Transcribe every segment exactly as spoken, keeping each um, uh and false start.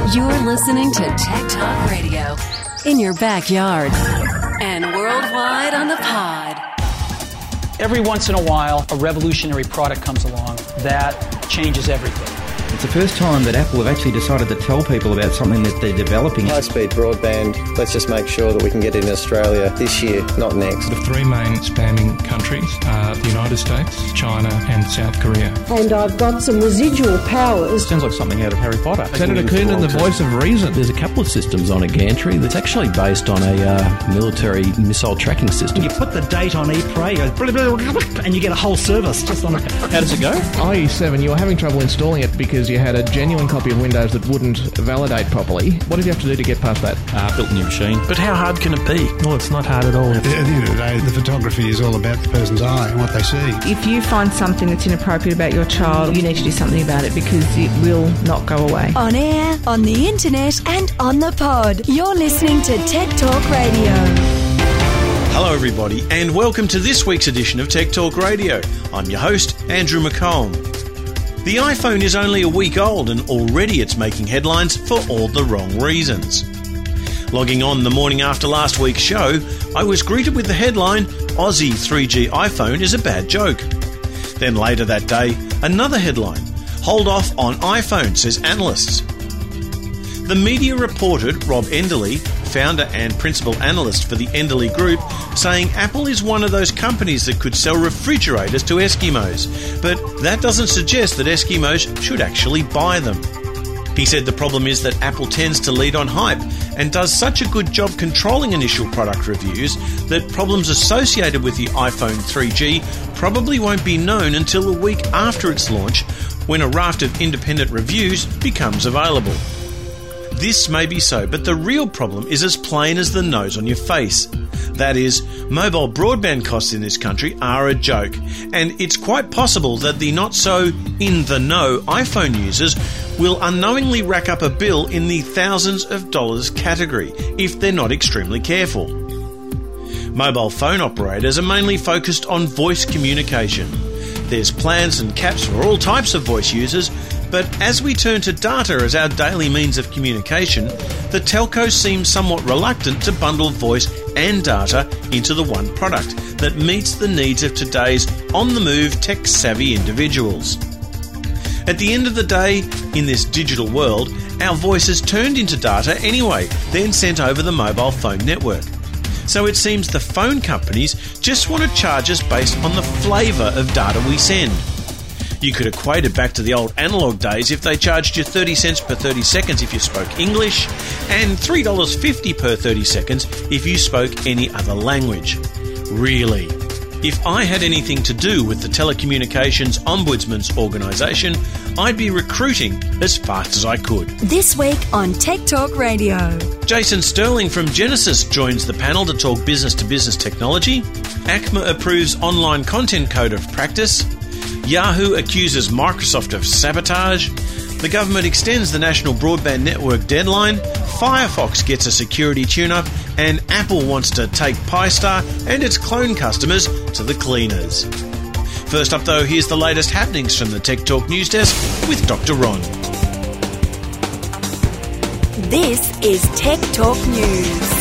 You're listening to Tech Talk Radio in your backyard and worldwide on the pod. Every once in a while, a revolutionary product comes along that changes everything. It's the first time that Apple have actually decided to tell people about something that they're developing. High-speed broadband, let's just make sure that we can get it in Australia this year, not next. The three main spamming countries are the United States, China and South Korea. And I've got some residual powers. Sounds like something out of Harry Potter. Senator Coonan, the voice of reason. There's a couple of systems on a gantry that's actually based on a uh, military missile tracking system. You put the date on ePray and you get a whole service just on it. How does it go? I E seven, you were having trouble installing it because you had a genuine copy of Windows that wouldn't validate properly. What did you have to do to get past that? Uh, built a new machine. But how hard can it be? Well, it's not hard at all. At the end of the day, the photography is all about the person's eye and what they see. If you find something that's inappropriate about your child, you need to do something about it because it will not go away. On air, on the internet and on the pod. You're listening to Tech Talk Radio. Hello everybody and welcome to this week's edition of Tech Talk Radio. I'm your host, Andrew McComb. The iPhone is only a week old and already it's making headlines for all the wrong reasons. Logging on the morning after last week's show, I was greeted with the headline, Aussie three G iPhone is a bad joke. Then later that day, another headline, hold off on iPhone, says analysts. The media reported Rob Enderle, founder and principal analyst for the Enderle Group, saying Apple is one of those companies that could sell refrigerators to Eskimos, but that doesn't suggest that Eskimos should actually buy them. He said the problem is that Apple tends to lead on hype and does such a good job controlling initial product reviews that problems associated with the iPhone three G probably won't be known until a week after its launch, when a raft of independent reviews becomes available. This may be so, but the real problem is as plain as the nose on your face. That is, mobile broadband costs in this country are a joke, and it's quite possible that the not-so-in-the-know iPhone users will unknowingly rack up a bill in the thousands of dollars category if they're not extremely careful. Mobile phone operators are mainly focused on voice communication. There's plans and caps for all types of voice users, but as we turn to data as our daily means of communication, the telcos seem somewhat reluctant to bundle voice and data into the one product that meets the needs of today's on-the-move tech-savvy individuals. At the end of the day, in this digital world, our voice is turned into data anyway, then sent over the mobile phone network. So it seems the phone companies just want to charge us based on the flavour of data we send. You could equate it back to the old analogue days if they charged you thirty cents per thirty seconds if you spoke English and three dollars fifty per thirty seconds if you spoke any other language. Really? If I had anything to do with the Telecommunications Ombudsman's organisation, I'd be recruiting as fast as I could. This week on Tech Talk Radio. Jason Sterling from Genesis joins the panel to talk business-to-business technology. ACMA approves online content code of practice. Yahoo accuses Microsoft of sabotage. The government extends the national broadband network deadline. Firefox gets a security tune-up. And Apple wants to take Pi-Star and its clone customers to the cleaners. First up, though, here's the latest happenings from the Tech Talk News Desk with Doctor Ron. This is Tech Talk News.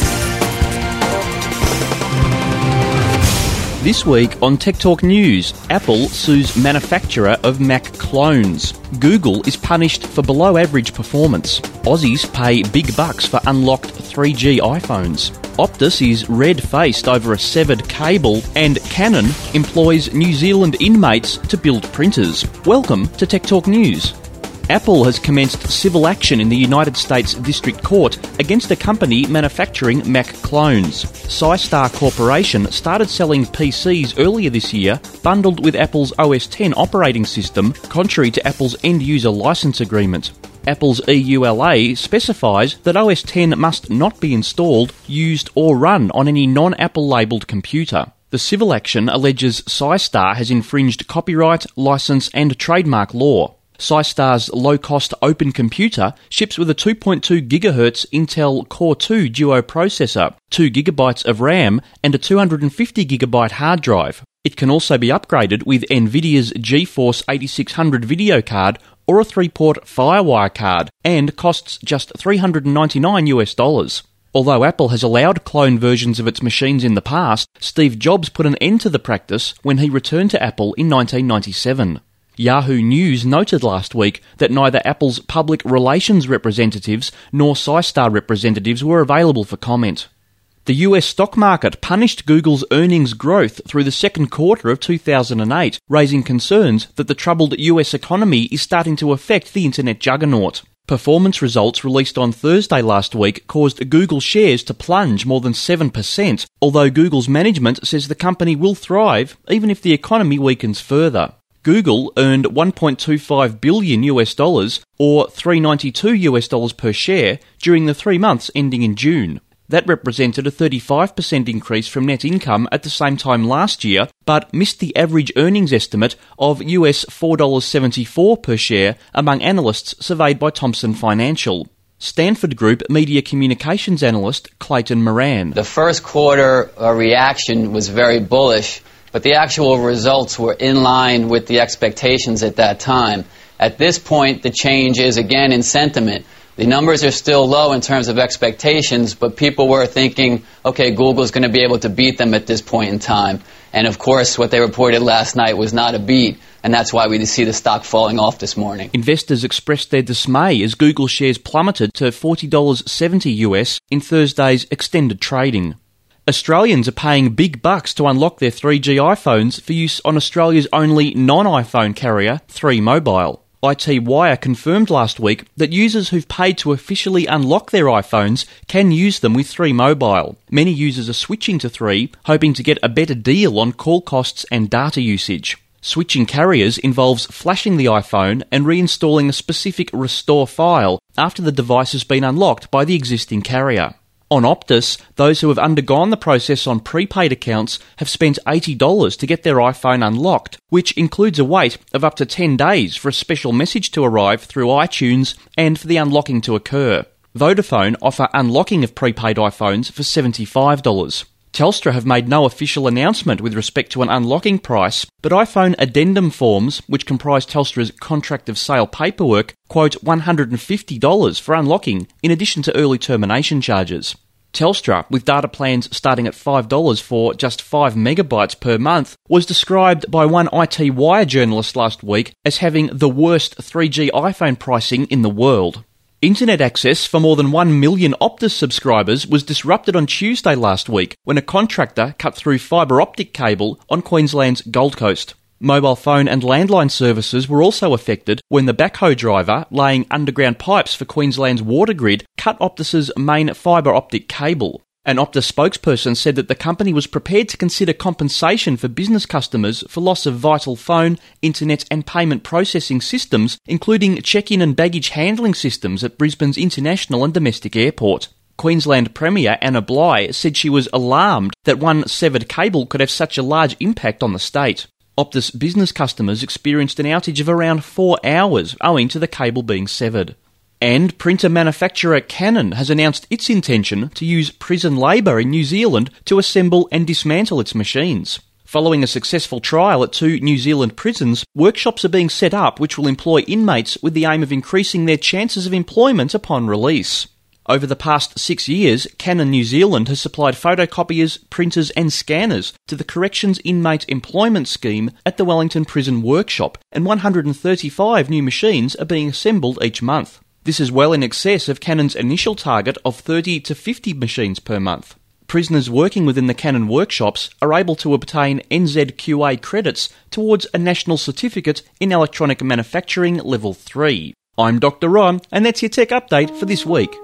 This week on Tech Talk News, Apple sues manufacturer of Mac clones. Google is punished for below-average performance. Aussies pay big bucks for unlocked three G iPhones. Optus is red-faced over a severed cable, and Canon employs New Zealand inmates to build printers. Welcome to Tech Talk News. Apple has commenced civil action in the United States District Court against a company manufacturing Mac clones. SciStar Corporation started selling P Cs earlier this year, bundled with Apple's O S ten operating system, contrary to Apple's end-user license agreement. Apple's E U L A specifies that O S ten must not be installed, used or run on any non-Apple labelled computer. The civil action alleges SciStar has infringed copyright, license and trademark law. SciStar's low-cost open computer ships with a two point two gigahertz Intel Core two Duo processor, two gigabytes of RAM and a two hundred fifty gigabyte hard drive. It can also be upgraded with NVIDIA's GeForce eighty-six hundred video card or a three-port FireWire card, and costs just three hundred ninety-nine US dollars. Although Apple has allowed clone versions of its machines in the past, Steve Jobs put an end to the practice when he returned to Apple in nineteen ninety-seven. Yahoo News noted last week that neither Apple's public relations representatives nor SciStar representatives were available for comment. The U S stock market punished Google's earnings growth through the second quarter of two thousand eight, raising concerns that the troubled U S economy is starting to affect the internet juggernaut. Performance results released on Thursday last week caused Google shares to plunge more than seven percent, although Google's management says the company will thrive even if the economy weakens further. Google earned one point two five billion US dollars, or three dollars and ninety-two US dollars per share, during the three months ending in June. That represented a thirty-five percent increase from net income at the same time last year, but missed the average earnings estimate of U S four dollars and seventy-four cents per share among analysts surveyed by Thomson Financial. Stanford Group media communications analyst Clayton Moran. The first quarter uh, reaction was very bullish, but the actual results were in line with the expectations at that time. At this point, the change is again in sentiment. The numbers are still low in terms of expectations, but people were thinking, okay, Google's going to be able to beat them at this point in time. And of course, what they reported last night was not a beat, and that's why we see the stock falling off this morning. Investors expressed their dismay as Google shares plummeted to forty dollars and seventy US in Thursday's extended trading. Australians are paying big bucks to unlock their three G iPhones for use on Australia's only non-iPhone carrier, three Mobile. I T Wire confirmed last week that users who've paid to officially unlock their iPhones can use them with three Mobile. Many users are switching to three, hoping to get a better deal on call costs and data usage. Switching carriers involves flashing the iPhone and reinstalling a specific restore file after the device has been unlocked by the existing carrier. On Optus, those who have undergone the process on prepaid accounts have spent eighty dollars to get their iPhone unlocked, which includes a wait of up to ten days for a special message to arrive through iTunes and for the unlocking to occur. Vodafone offer unlocking of prepaid iPhones for seventy-five dollars. Telstra have made no official announcement with respect to an unlocking price, but iPhone addendum forms, which comprise Telstra's contract of sale paperwork, quote one hundred fifty dollars for unlocking, in addition to early termination charges. Telstra, with data plans starting at five dollars for just five megabytes per month, was described by one I T Wire journalist last week as having the worst three G iPhone pricing in the world. Internet access for more than one million Optus subscribers was disrupted on Tuesday last week when a contractor cut through fibre optic cable on Queensland's Gold Coast. Mobile phone and landline services were also affected when the backhoe driver laying underground pipes for Queensland's water grid cut Optus's main fibre optic cable. An Optus spokesperson said that the company was prepared to consider compensation for business customers for loss of vital phone, internet and payment processing systems, including check-in and baggage handling systems at Brisbane's international and domestic airport. Queensland Premier Anna Bligh said she was alarmed that one severed cable could have such a large impact on the state. Optus business customers experienced an outage of around four hours owing to the cable being severed. And printer manufacturer Canon has announced its intention to use prison labour in New Zealand to assemble and dismantle its machines. Following a successful trial at two New Zealand prisons, workshops are being set up which will employ inmates with the aim of increasing their chances of employment upon release. Over the past six years, Canon New Zealand has supplied photocopiers, printers and scanners to the Corrections Inmate Employment Scheme at the Wellington Prison Workshop, and one hundred thirty-five new machines are being assembled each month. This is well in excess of Canon's initial target of thirty to fifty machines per month. Prisoners working within the Canon workshops are able to obtain N Z Q A credits towards a national certificate in electronic manufacturing level three. I'm Doctor Ron, and that's your tech update for this week.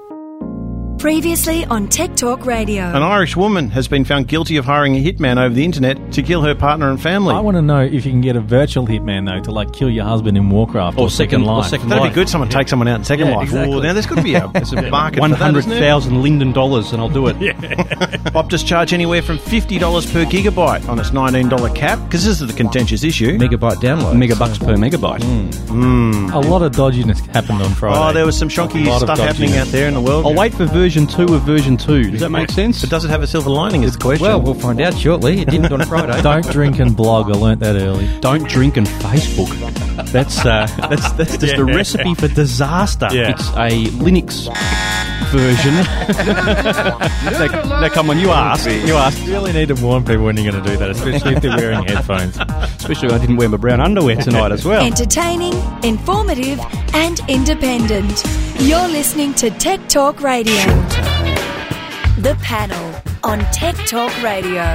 Previously on Tech Talk Radio. An Irish woman has been found guilty of hiring a hitman over the internet to kill her partner and family. I want to know if you can get a virtual hitman, though, to like kill your husband in Warcraft or, or Second Life. Or second That'd life. be good, someone yeah. take someone out in Second yeah, Life. Exactly. Ooh, now, there's got to be a, there's a market one hundred thousand for Linden dollars and I'll do it. Yeah. Optus charge anywhere from fifty dollars per gigabyte on its nineteen dollars cap, because this is the contentious issue. Megabyte download. Megabucks per megabyte. Mm. Mm. A lot of dodginess happened on Friday. Oh, there was some shonky stuff happening out there in the world. I'll wait for version two of version two. Does that make sense? But does it have a silver lining is the question. Well, we'll find out shortly. It didn't on Friday. Don't drink and blog. I learnt that early. Don't drink and Facebook. That's uh, that's that's just Yeah. a recipe for disaster. Yeah. It's a Linux version. now, now, come on, you asked. You asked. You really need to warn people when you're going to do that, especially if they're wearing headphones. Especially when I didn't wear my brown underwear tonight as well. Entertaining, informative, and independent. You're listening to Tech Talk Radio. The Panel on Tech Talk Radio.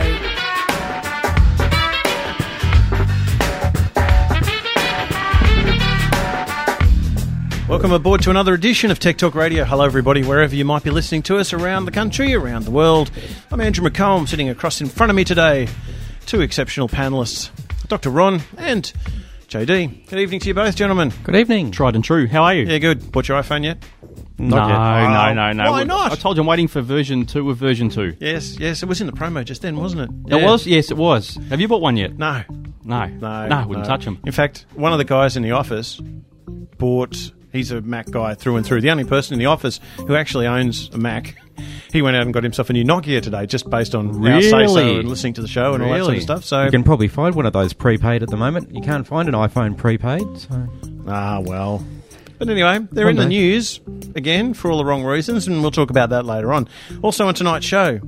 Welcome aboard to another edition of Tech Talk Radio. Hello, everybody, wherever you might be listening to us around the country, around the world. I'm Andrew McComb, sitting across in front of me today. Two exceptional panellists, Doctor Ron and J D. Good evening to you both, gentlemen. Good evening. Tried and true. How are you? Yeah, good. Bought your iPhone yet? No, yet. no, no, no. Why not? I told you I'm waiting for version two of version two. Yes, yes, it was in the promo just then, wasn't it? It Yeah. was? Yes, it was. Have you bought one yet? No. No. No. No, wouldn't no. touch them. In fact, one of the guys in the office bought... He's a Mac guy through and through. The only person in the office who actually owns a Mac. He went out and got himself a new Nokia today, just based on our Really? say-so and listening to the show and all that sort Really? of stuff. So, You can probably find one of those prepaid at the moment. You can't find an iPhone prepaid. So. ah, well. But anyway, they're in the Okay. news again for all the wrong reasons, and we'll talk about that later on. Also on tonight's show,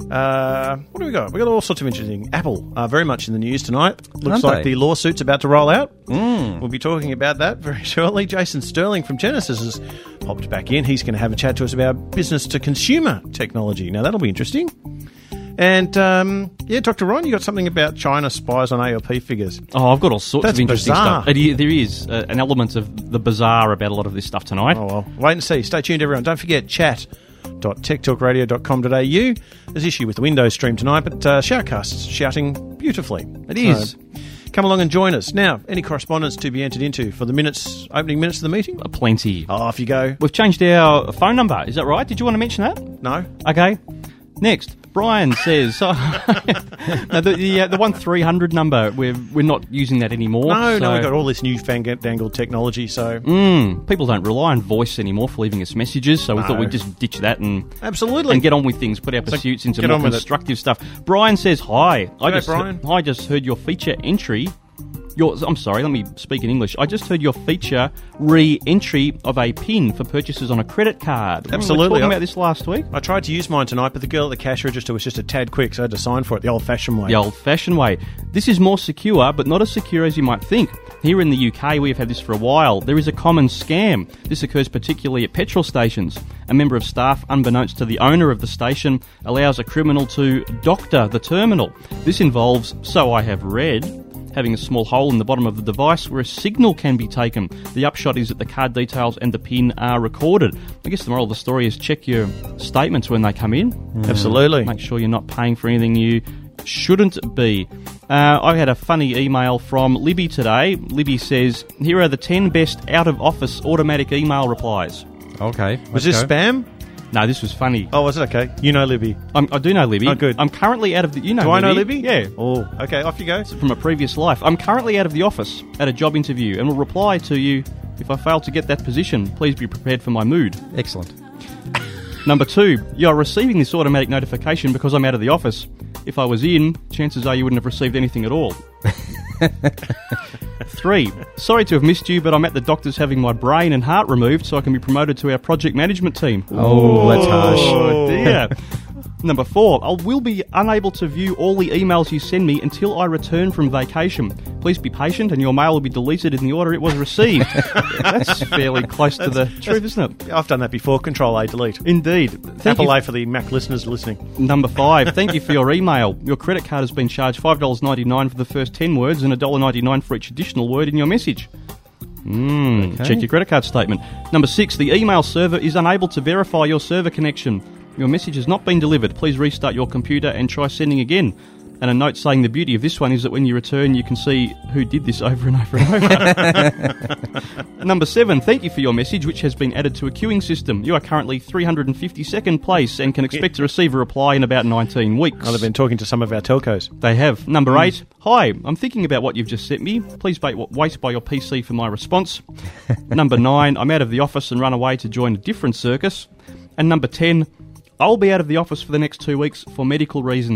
uh, what do we got? We've got all sorts of interesting. Apple are very much in the news tonight. Looks Aren't like they? the lawsuit's about to roll out. Mm. We'll be talking about that very shortly. Jason Sterling from Genesis has popped back in. He's going to have a chat to us about business-to-consumer technology. Now, that'll be interesting. And, um, yeah, Doctor Ron, you got something about China spies on A L P figures. Oh, I've got all sorts That's of interesting bizarre. stuff. It i- there is uh, an element of the bizarre about a lot of this stuff tonight. Oh, well. Wait and see. Stay tuned, everyone. Don't forget, chat dot tech talk radio dot com dot a u. There's issue with the Windows stream tonight, but uh, Shoutcast's shouting beautifully. It is. So, come along and join us. Now, any correspondence to be entered into for the minutes, opening minutes of the meeting? Uh, Plenty. Oh, off you go. We've changed our phone number. Is that right? Did you want to mention that? No. Okay. Next, Brian says, oh, no, the the, uh, the one three hundred number, we're we're not using that anymore. No, so, no, we've got all this new fandangled technology, so... Mm, people don't rely on voice anymore for leaving us messages, so we No. thought we'd just ditch that and Absolutely. and get on with things, put our So pursuits into get more on with it. constructive stuff. Brian says, hi. I G'day, just Brian. I just heard your feature entry. Your, I'm sorry, let me speak in English. I just heard your feature re-entry of a PIN for purchases on a credit card. Remember Absolutely. We were talking I- about this last week. I tried to use mine tonight, but the girl at the cash register was just a tad quick, so I had to sign for it the old-fashioned way. The old-fashioned way. This is more secure, but not as secure as you might think. Here in the U K, we have had this for a while. There is a common scam. This occurs particularly at petrol stations. A member of staff, unbeknownst to the owner of the station, allows a criminal to doctor the terminal. This involves, so I have read, having a small hole in the bottom of the device where a signal can be taken. The upshot is that the card details and the PIN are recorded. I guess the moral of the story is check your statements when they come in. Absolutely. Make sure you're not paying for anything you shouldn't be. Uh, I had a funny email from Libby today. Libby says, here are the ten best out-of-office automatic email replies. Okay. Was this let's go. spam? No, this was funny. Oh, was it? Okay. You know Libby. I'm, I do know Libby. Oh, good. I'm currently out of the... You know Do Libby. I know Libby? Yeah. Oh, okay. Off you go. From a previous life. I'm currently out of the office at a job interview and will reply to you if I fail to get that position. Please be prepared for my mood. Excellent. Number two, you're receiving this automatic notification because I'm out of the office. If I was in, chances are you wouldn't have received anything at all. Three, sorry to have missed you, but I'm at the doctor's having my brain and heart removed so I can be promoted to our project management team. Oh, that's harsh. Oh, dear. Number four, I will be unable to view all the emails you send me until I return from vacation. Please be patient and your mail will be deleted in the order it was received. That's fairly close to the truth, isn't it? I've done that before. Control A, delete. Indeed. Thank Apple you. A for the Mac listeners listening. Number five, thank you for your email. Your credit card has been charged five dollars ninety-nine for the first ten words and one dollar ninety-nine for each additional word in your message. Mm, Okay. Check your credit card statement. Number six, the email server is unable to verify your server connection. Your message has not been delivered. Please restart your computer and try sending again. And a note saying the beauty of this one is that when you return, you can see who did this over and over and over. Number seven, thank you for your message, which has been added to a queuing system. You are currently three hundred fifty-second place and can expect to receive a reply in about nineteen weeks. Oh, they've been talking to some of our telcos. They have. Number eight, hi, I'm thinking about what you've just sent me. Please wait, wait by your P C for my response. Number nine, I'm out of the office and run away to join a different circus. And number ten, I'll be out of the office for the next two weeks for medical reasons.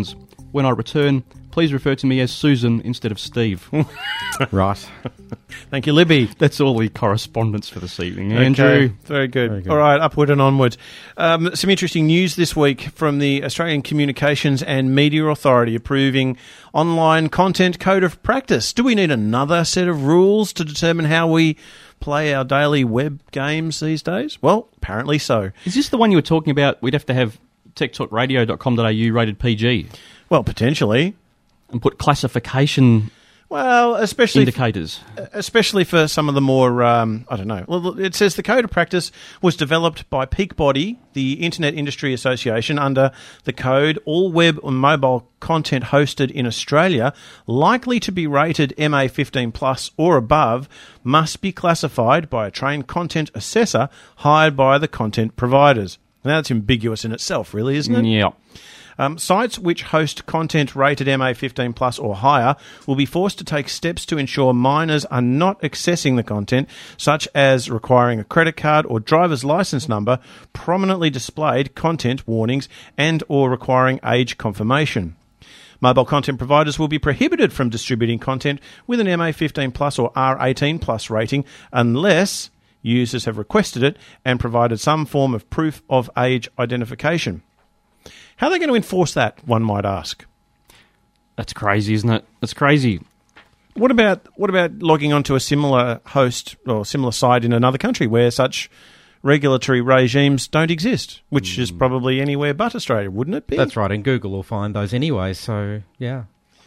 when I return, please refer to me as Susan instead of Steve. Right. Thank you, Libby. That's all the correspondence for this evening. Okay, Andrew. Very good. Very good. All right, upward and onwards. Um, some interesting news this week from the Australian Communications and Media Authority approving online content code of practice. Do we need another set of rules to determine how we play our daily web games these days? Well, apparently so. Is this the one you were talking about? We'd have to have tech talk radio dot com dot a u rated P G. Well, potentially. And put classification Well, especially indicators. F- especially for some of the more, um, I don't know. Well, it says the code of practice was developed by Peakbody, the Internet Industry Association, under the code all web and mobile content hosted in Australia likely to be rated M A fifteen plus or above must be classified by a trained content assessor hired by the content providers. Now, that's ambiguous in itself, really, isn't it? Yeah. Um, sites which host content rated M A fifteen plus or higher will be forced to take steps to ensure minors are not accessing the content, such as requiring a credit card or driver's license number, prominently displayed content warnings, and or requiring age confirmation. Mobile content providers will be prohibited from distributing content with an M A fifteen plus or R eighteen plus rating unless users have requested it and provided some form of proof of age identification. How are they going to enforce that, one might ask? That's crazy, isn't it? That's crazy. What about what about logging onto a similar host or similar site in another country where such regulatory regimes don't exist, which mm. is probably anywhere but Australia, wouldn't it be? That's right, and Google will find those anyway, so yeah.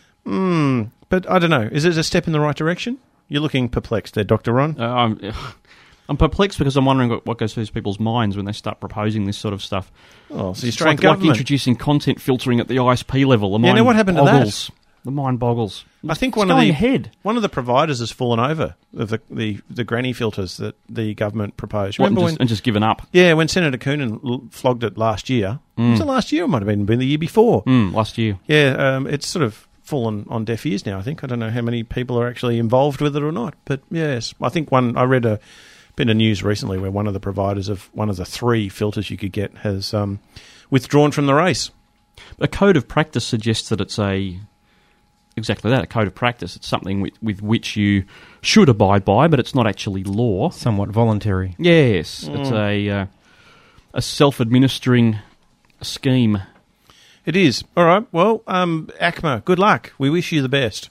Mm, but I don't know. Is it a step in the right direction? You're looking perplexed there, Doctor Ron. Uh, I'm, I'm perplexed because I'm wondering what, what goes through these people's minds when they start proposing this sort of stuff. Oh, so the it's Australian like, government... like introducing content filtering at the I S P level. The yeah, mind now what happened boggles. to that? The mind boggles. I think it's one of going the ahead. one of the providers has fallen over of the, the, the granny filters that the government proposed. What, Remember and, just, when, and just given up? Yeah, when Senator Coonan l- flogged it last year. Mm. Was it last year? It might have been, been the year before. Mm, last year. Yeah, um, it's sort of fallen on deaf ears now, I think. I don't know how many people are actually involved with it or not. But yes, I think one, I read a bit of news recently where one of the providers of one of the three filters you could get has um, withdrawn from the race. A code of practice suggests that it's a... Exactly that, a code of practice. It's something with, with which you should abide by, but it's not actually law. Somewhat voluntary. Yes, Mm. it's a uh, a self-administering scheme. It is. All right, well, um, ACMA, good luck. We wish you the best.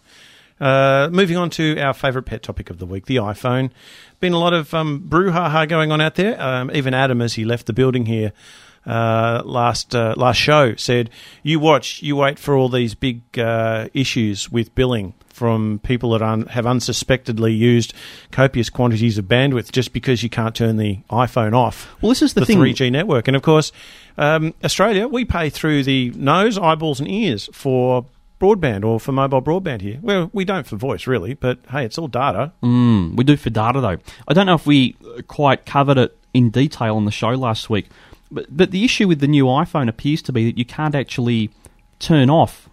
Uh, moving on to our favourite pet topic of the week, the iPhone. Been a lot of um, brouhaha going on out there. Um, even Adam, as he left the building here, Uh, last uh, last show said, you watch, you wait for all these big uh, issues with billing from people that un- have unsuspectedly used copious quantities of bandwidth just because you can't turn the iPhone off. Well, this is the, the thing. three G network. And, of course, um, Australia, we pay through the nose, eyeballs and ears for broadband or for mobile broadband here. Well, we don't for voice, really, but, hey, it's all data. Mm, we do for data, though. I don't know if we quite covered it in detail on the show last week. But but the issue with the new iPhone appears to be that you can't actually turn off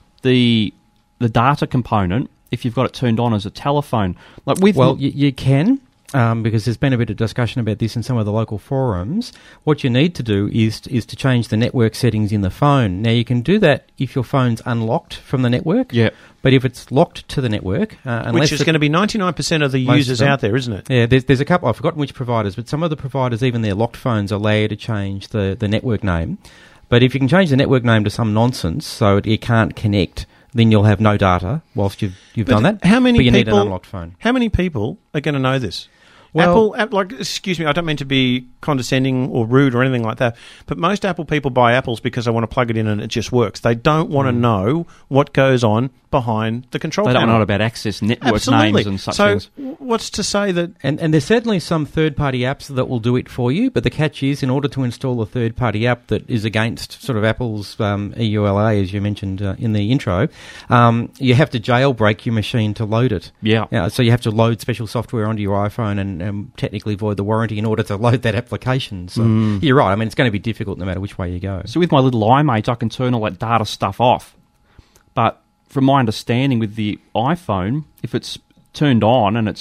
the the data component if you've got it turned on as a telephone. Like with well, you, you can, um, because there's been a bit of discussion about this in some of the local forums. What you need to do is is to change the network settings in the phone. Now, you can do that if your phone's unlocked from the network. Yeah. But if it's locked to the network, uh, which is going to be ninety-nine percent of the users out there, isn't it? Yeah, there's, there's a couple, I've forgotten which providers, but some of the providers, even their locked phones, allow you to change the, the network name. But if you can change the network name to some nonsense so it, it can't connect, then you'll have no data whilst you've, you've But done that. How many but you people, need an unlocked phone. How many people are going to know this? Well, Apple, app, like, excuse me, I don't mean to be condescending or rude or anything like that, but most Apple people buy Apples because they want to plug it in and it just works. They don't want mm. to know what goes on behind the control They panel. don't know about access network Absolutely. names and such so things. So what's to say that... And, and there's certainly some third-party apps that will do it for you, but the catch is, in order to install a third-party app that is against sort of Apple's um, E U L A, as you mentioned uh, in the intro, um, you have to jailbreak your machine to load it. Yeah. yeah. So you have to load special software onto your iPhone and um, technically void the warranty in order to load that application. So Mm. you're right. I mean, it's going to be difficult no matter which way you go. So with my little iMate, I can turn all that data stuff off. But from my understanding with the iPhone, if it's turned on and it's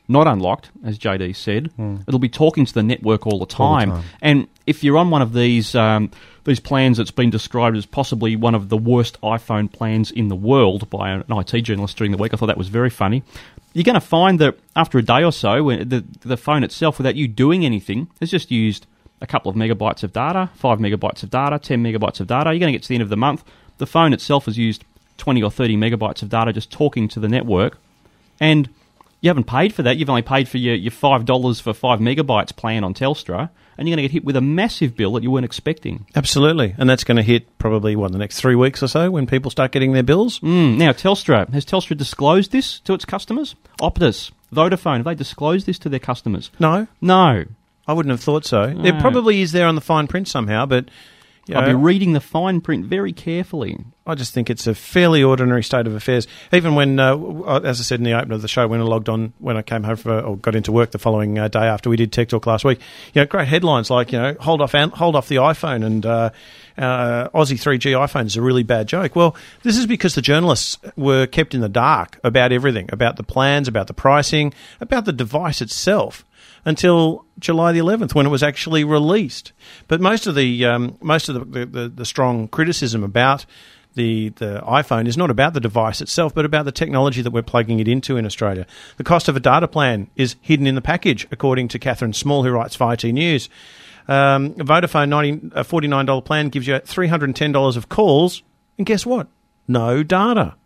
not unlocked, as J D said. Mm. It'll be talking to the network all the time. All the time. And if you're on one of these um, these plans that's been described as possibly one of the worst iPhone plans in the world by an I T journalist during the week, I thought that was very funny. You're going to find that after a day or so, when the, the phone itself, without you doing anything, has just used a couple of megabytes of data, five megabytes of data, ten megabytes of data. You're going to get to the end of the month. The phone itself has used twenty or thirty megabytes of data just talking to the network. And you haven't paid for that. You've only paid for your, your five dollars for five megabytes plan on Telstra, and you're going to get hit with a massive bill that you weren't expecting. Absolutely. And that's going to hit probably, what, the next three weeks or so when people start getting their bills? Mm. Now, Telstra, has Telstra disclosed this to its customers? Optus, Vodafone, have they disclosed this to their customers? No. No. I wouldn't have thought so. No. It probably is there on the fine print somehow, but... You know, I'll be reading the fine print very carefully. I just think it's a fairly ordinary state of affairs. Even when, uh, as I said in the opener of the show, when I logged on, when I came home for, or got into work the following uh, day after we did Tech Talk last week, you know, great headlines like, you know, hold off, hold off the iPhone and uh, uh, Aussie three G iPhone is a really bad joke. Well, this is because the journalists were kept in the dark about everything, about the plans, about the pricing, about the device itself, until July the eleventh, when it was actually released. But most of the um, most of the, the, the strong criticism about the the iPhone is not about the device itself, but about the technology that we're plugging it into in Australia. The cost of a data plan is hidden in the package, according to Catherine Small, who writes for I T News. Um, a Vodafone ninety, a forty-nine dollars plan gives you three hundred ten dollars of calls, and guess what? No data.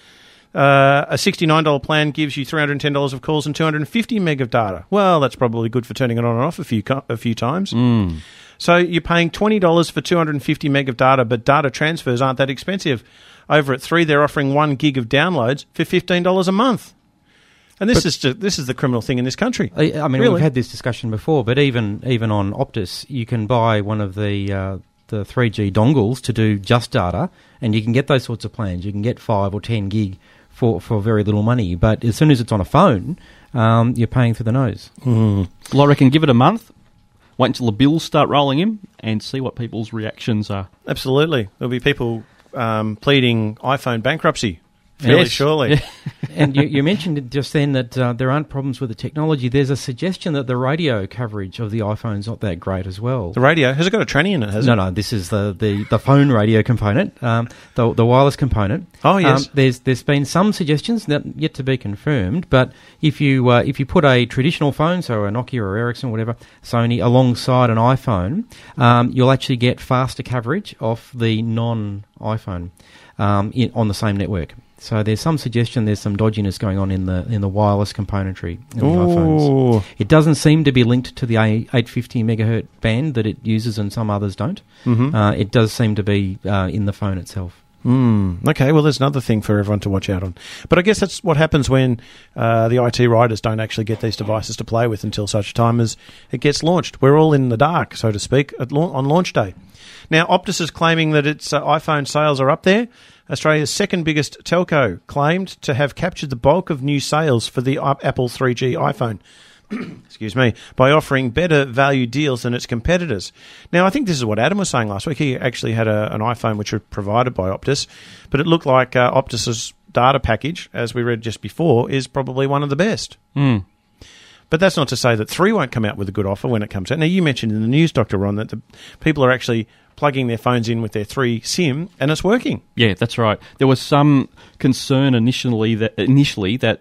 Uh, a sixty-nine dollars plan gives you three hundred ten dollars of calls and two hundred fifty meg of data. Well, that's probably good for turning it on and off a few a few times. Mm. So you're paying twenty dollars for two hundred fifty meg of data, but data transfers aren't that expensive. Over at Three, they're offering one gig of downloads for fifteen dollars a month. And this but, is just, this is the criminal thing in this country. I, I mean, really. We've had this discussion before, but even even on Optus, you can buy one of the uh, the three G dongles to do just data, and you can get those sorts of plans. You can get five or ten gig for, for very little money. But as soon as it's on a phone, um, you're paying through the nose. Mm. Well, I reckon give it a month, wait until the bills start rolling in, and see what people's reactions are. Absolutely. There'll be people um, pleading iPhone bankruptcy fairly yes. surely. Yeah. And you, you mentioned just then that uh, there aren't problems with the technology. There's a suggestion that the radio coverage of the iPhone's not that great as well. The radio? Has it got a tranny in it, has no, it? No, no. This is the, the, the phone radio component, um, the, the wireless component. Oh, yes. Um, there's there's been some suggestions, that yet to be confirmed, but if you uh, if you put a traditional phone, so a Nokia or Ericsson, whatever, Sony, alongside an iPhone, um, you'll actually get faster coverage off the non-iPhone um, in, on the same network. So there's some suggestion there's some dodginess going on in the in the wireless componentry in the iPhones. It doesn't seem to be linked to the eight fifty megahertz band that it uses and some others don't. Mm-hmm. Uh, it does seem to be uh, in the phone itself. Mm, okay, well, there's another thing for everyone to watch out on. But I guess that's what happens when uh, the I T writers don't actually get these devices to play with until such time as it gets launched. We're all in the dark, so to speak, at la- on launch day. Now, Optus is claiming that its uh, iPhone sales are up there. Australia's second biggest telco claimed to have captured the bulk of new sales for the Apple three G iPhone. Excuse me, by offering better value deals than its competitors. Now, I think this is what Adam was saying last week. He actually had a, an iPhone which was provided by Optus, but it looked like uh, Optus's data package, as we read just before, is probably one of the best. Mm. But that's not to say that Three won't come out with a good offer when it comes out. Now, you mentioned in the news, Doctor Ron, that the people are actually plugging their phones in with their Three SIM, and it's working. Yeah, that's right. There was some concern initially that initially that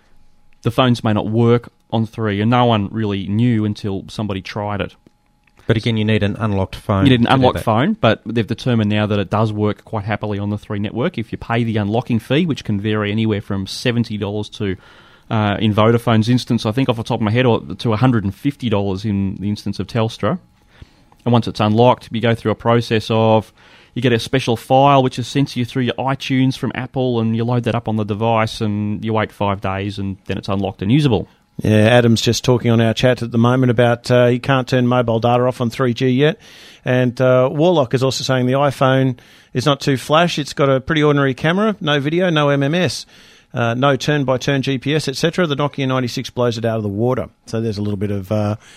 the phones may not work on Three, and no one really knew until somebody tried it. But again, you need an unlocked phone. You need an unlocked phone, but they've determined now that it does work quite happily on the Three network. If you pay the unlocking fee, which can vary anywhere from seventy dollars to, uh, in Vodafone's instance, I think off the top of my head, or to one hundred fifty dollars in the instance of Telstra. And once it's unlocked, you go through a process of, you get a special file which is sent to you through your iTunes from Apple, and you load that up on the device, and you wait five days, and then it's unlocked and usable. Yeah, Adam's just talking on our chat at the moment about uh, you can't turn mobile data off on three G yet. And uh, Warlock is also saying the iPhone is not too flash. It's got a pretty ordinary camera, no video, no M M S, uh, no turn-by-turn G P S, et cetera. The Nokia ninety-six blows it out of the water. So there's a little bit of... Uh,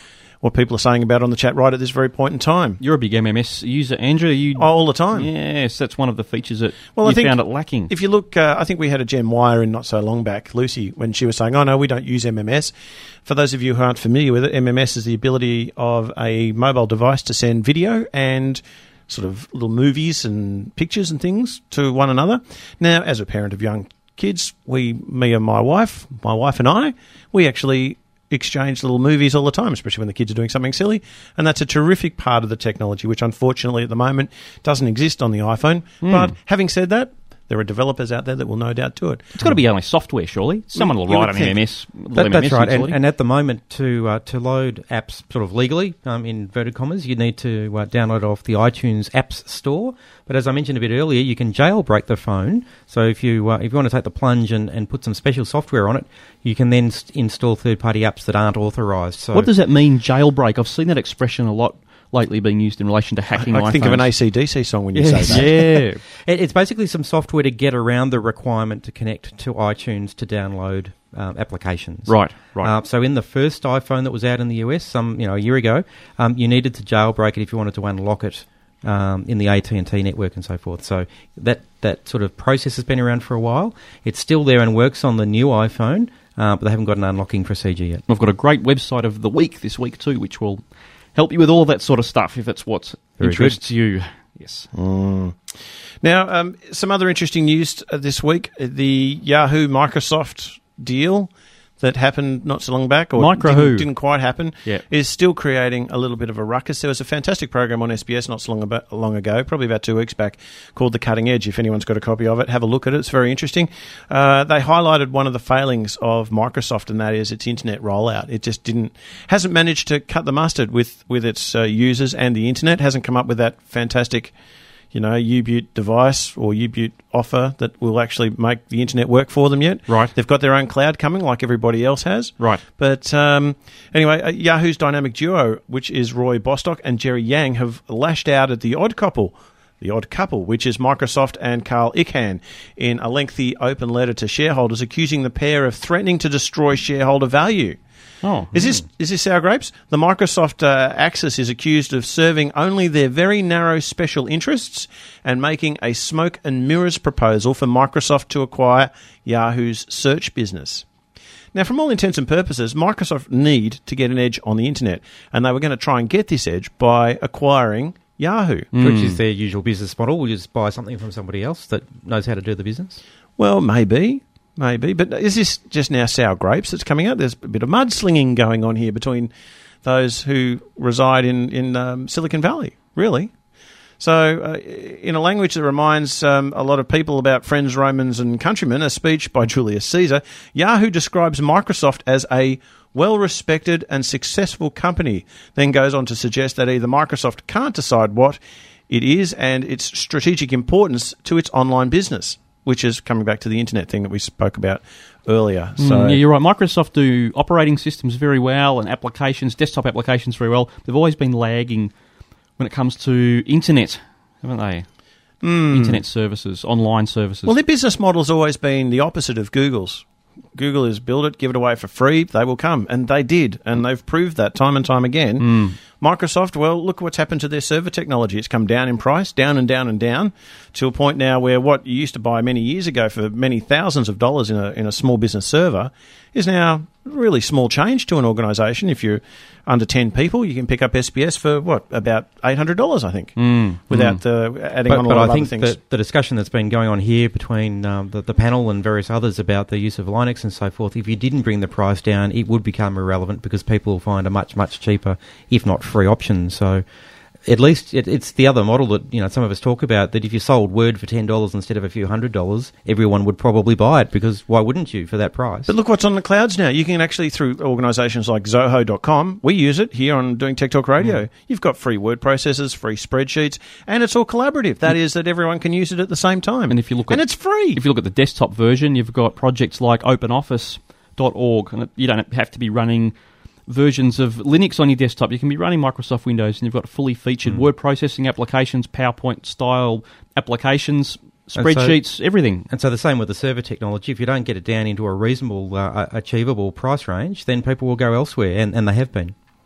what people are saying about it on the chat right at this very point in time. You're a big M M S user, Andrew. Are you oh, all the time. Yes, that's one of the features that well, you I think found it lacking. If you look, uh, I think we had a Gem Wire in not so long back, Lucy, when she was saying, oh no, we don't use M M S. For those of you who aren't familiar with it, M M S is the ability of a mobile device to send video and sort of little movies and pictures and things to one another. Now, as a parent of young kids, we, me and my wife, my wife and I, we actually exchange little movies all the time, especially when the kids are doing something silly, and that's a terrific part of the technology, which unfortunately at the moment doesn't exist on the iPhone. Mm. But having said that, there are developers out there that will no doubt do it. It's got to be only software, surely. Someone will You write would an think. M M S. That, M M S that's right, and, utility. and at the moment, to uh, to load apps sort of legally, um, in inverted commas, you need to uh, download off the iTunes Apps Store. But as I mentioned a bit earlier, you can jailbreak the phone. So if you uh, if you want to take the plunge and, and put some special software on it, you can then st- install third-party apps that aren't authorised. So What does that mean, jailbreak? I've seen that expression a lot lately being used in relation to hacking I, I iPhones. think of an A C D C song when you Yes. say that. Yeah. It, it's basically some software to get around the requirement to connect to iTunes to download um, applications. Right, right. Uh, so in the first iPhone that was out in the U S, some you know a year ago, um, you needed to jailbreak it if you wanted to unlock it um, in the A T and T network and so forth. So that that sort of process has been around for a while. It's still there and works on the new iPhone, uh, but they haven't got an unlocking procedure yet. We've got a great website of the week this week too, which will help you with all that sort of stuff if it's what Very interests you. Yes. Mm. Now, um, some other interesting news uh, this week. Uh, The Yahoo Microsoft deal that happened not so long back, or Micro didn't, who? didn't quite happen, Yeah. is still creating a little bit of a ruckus. There was a fantastic program on S B S not so long, about, long ago, probably about two weeks back, called The Cutting Edge. If anyone's got a copy of it, have a look at it. It's very interesting. Uh, they highlighted one of the failings of Microsoft, and that is its internet rollout. It just didn't, hasn't managed to cut the mustard with, with its uh, users and the internet, hasn't come up with that fantastic, you know, U-Butte device or U-Butte offer that will actually make the internet work for them yet. Right. They've got their own cloud coming like everybody else has. Right. But um, anyway, uh, Yahoo's dynamic duo, which is Roy Bostock and Jerry Yang, have lashed out at the odd couple, the odd couple, which is Microsoft and Carl Icahn, in a lengthy open letter to shareholders accusing the pair of threatening to destroy shareholder value. Oh, Is this is this sour grapes? The Microsoft uh, Axis is accused of serving only their very narrow special interests and making a smoke and mirrors proposal for Microsoft to acquire Yahoo's search business. Now, from all intents and purposes, Microsoft need to get an edge on the internet, and they were going to try and get this edge by acquiring Yahoo. Which is their usual business model. We just buy something from somebody else that knows how to do the business. Well, maybe. Maybe, but is this just now sour grapes that's coming out? There's a bit of mudslinging going on here between those who reside in, in um, Silicon Valley, really. So, uh, in a language that reminds um, a lot of people about friends, Romans and countrymen, a speech by Julius Caesar, Yahoo describes Microsoft as a well-respected and successful company, then goes on to suggest that either Microsoft can't decide what it is and its strategic importance to its online business, which is coming back to the internet thing that we spoke about earlier. So Mm, yeah, you're right. Microsoft do operating systems very well and applications, desktop applications very well. They've always been lagging when it comes to internet, haven't they? Mm. Internet services, online services. Well, their business model's always been the opposite of Google's. Google is build it, give it away for free, they will come. And they did, and they've proved that time and time again. Mm. Microsoft, well, look what's happened to their server technology. It's come down in price, down and down and down, to a point now where what you used to buy many years ago for many thousands of dollars in a in a small business server is now really small change to an organisation. If you're under ten people, you can pick up S B S for, what, about eight hundred dollars, I think, mm. without mm. Uh, adding but, on a but lot I of other think things. that the discussion that's been going on here between um, the, the panel and various others about the use of Linux and so forth, if you didn't bring the price down, it would become irrelevant because people will find a much, much cheaper, if not free option. So at least it, it's the other model that, you know, some of us talk about, that if you sold Word for ten dollars instead of a few hundred dollars, everyone would probably buy it, because why wouldn't you for that price? But look what's on the clouds now. You can actually, through organisations like Zoho dot com, we use it here on Doing Tech Talk Radio. Mm. You've got free word processors, free spreadsheets, and it's all collaborative. That mm. is that everyone can use it at the same time. And if you look and at, it's free. If you look at the desktop version, you've got projects like open office dot org, and you don't have to be running versions of Linux on your desktop. You can be running Microsoft Windows, and you've got fully featured mm. word processing applications, PowerPoint style applications, spreadsheets, so, everything. And so the same with the server technology. If you don't get it down into a reasonable, uh, achievable price range, then people will go elsewhere, and, and they have been.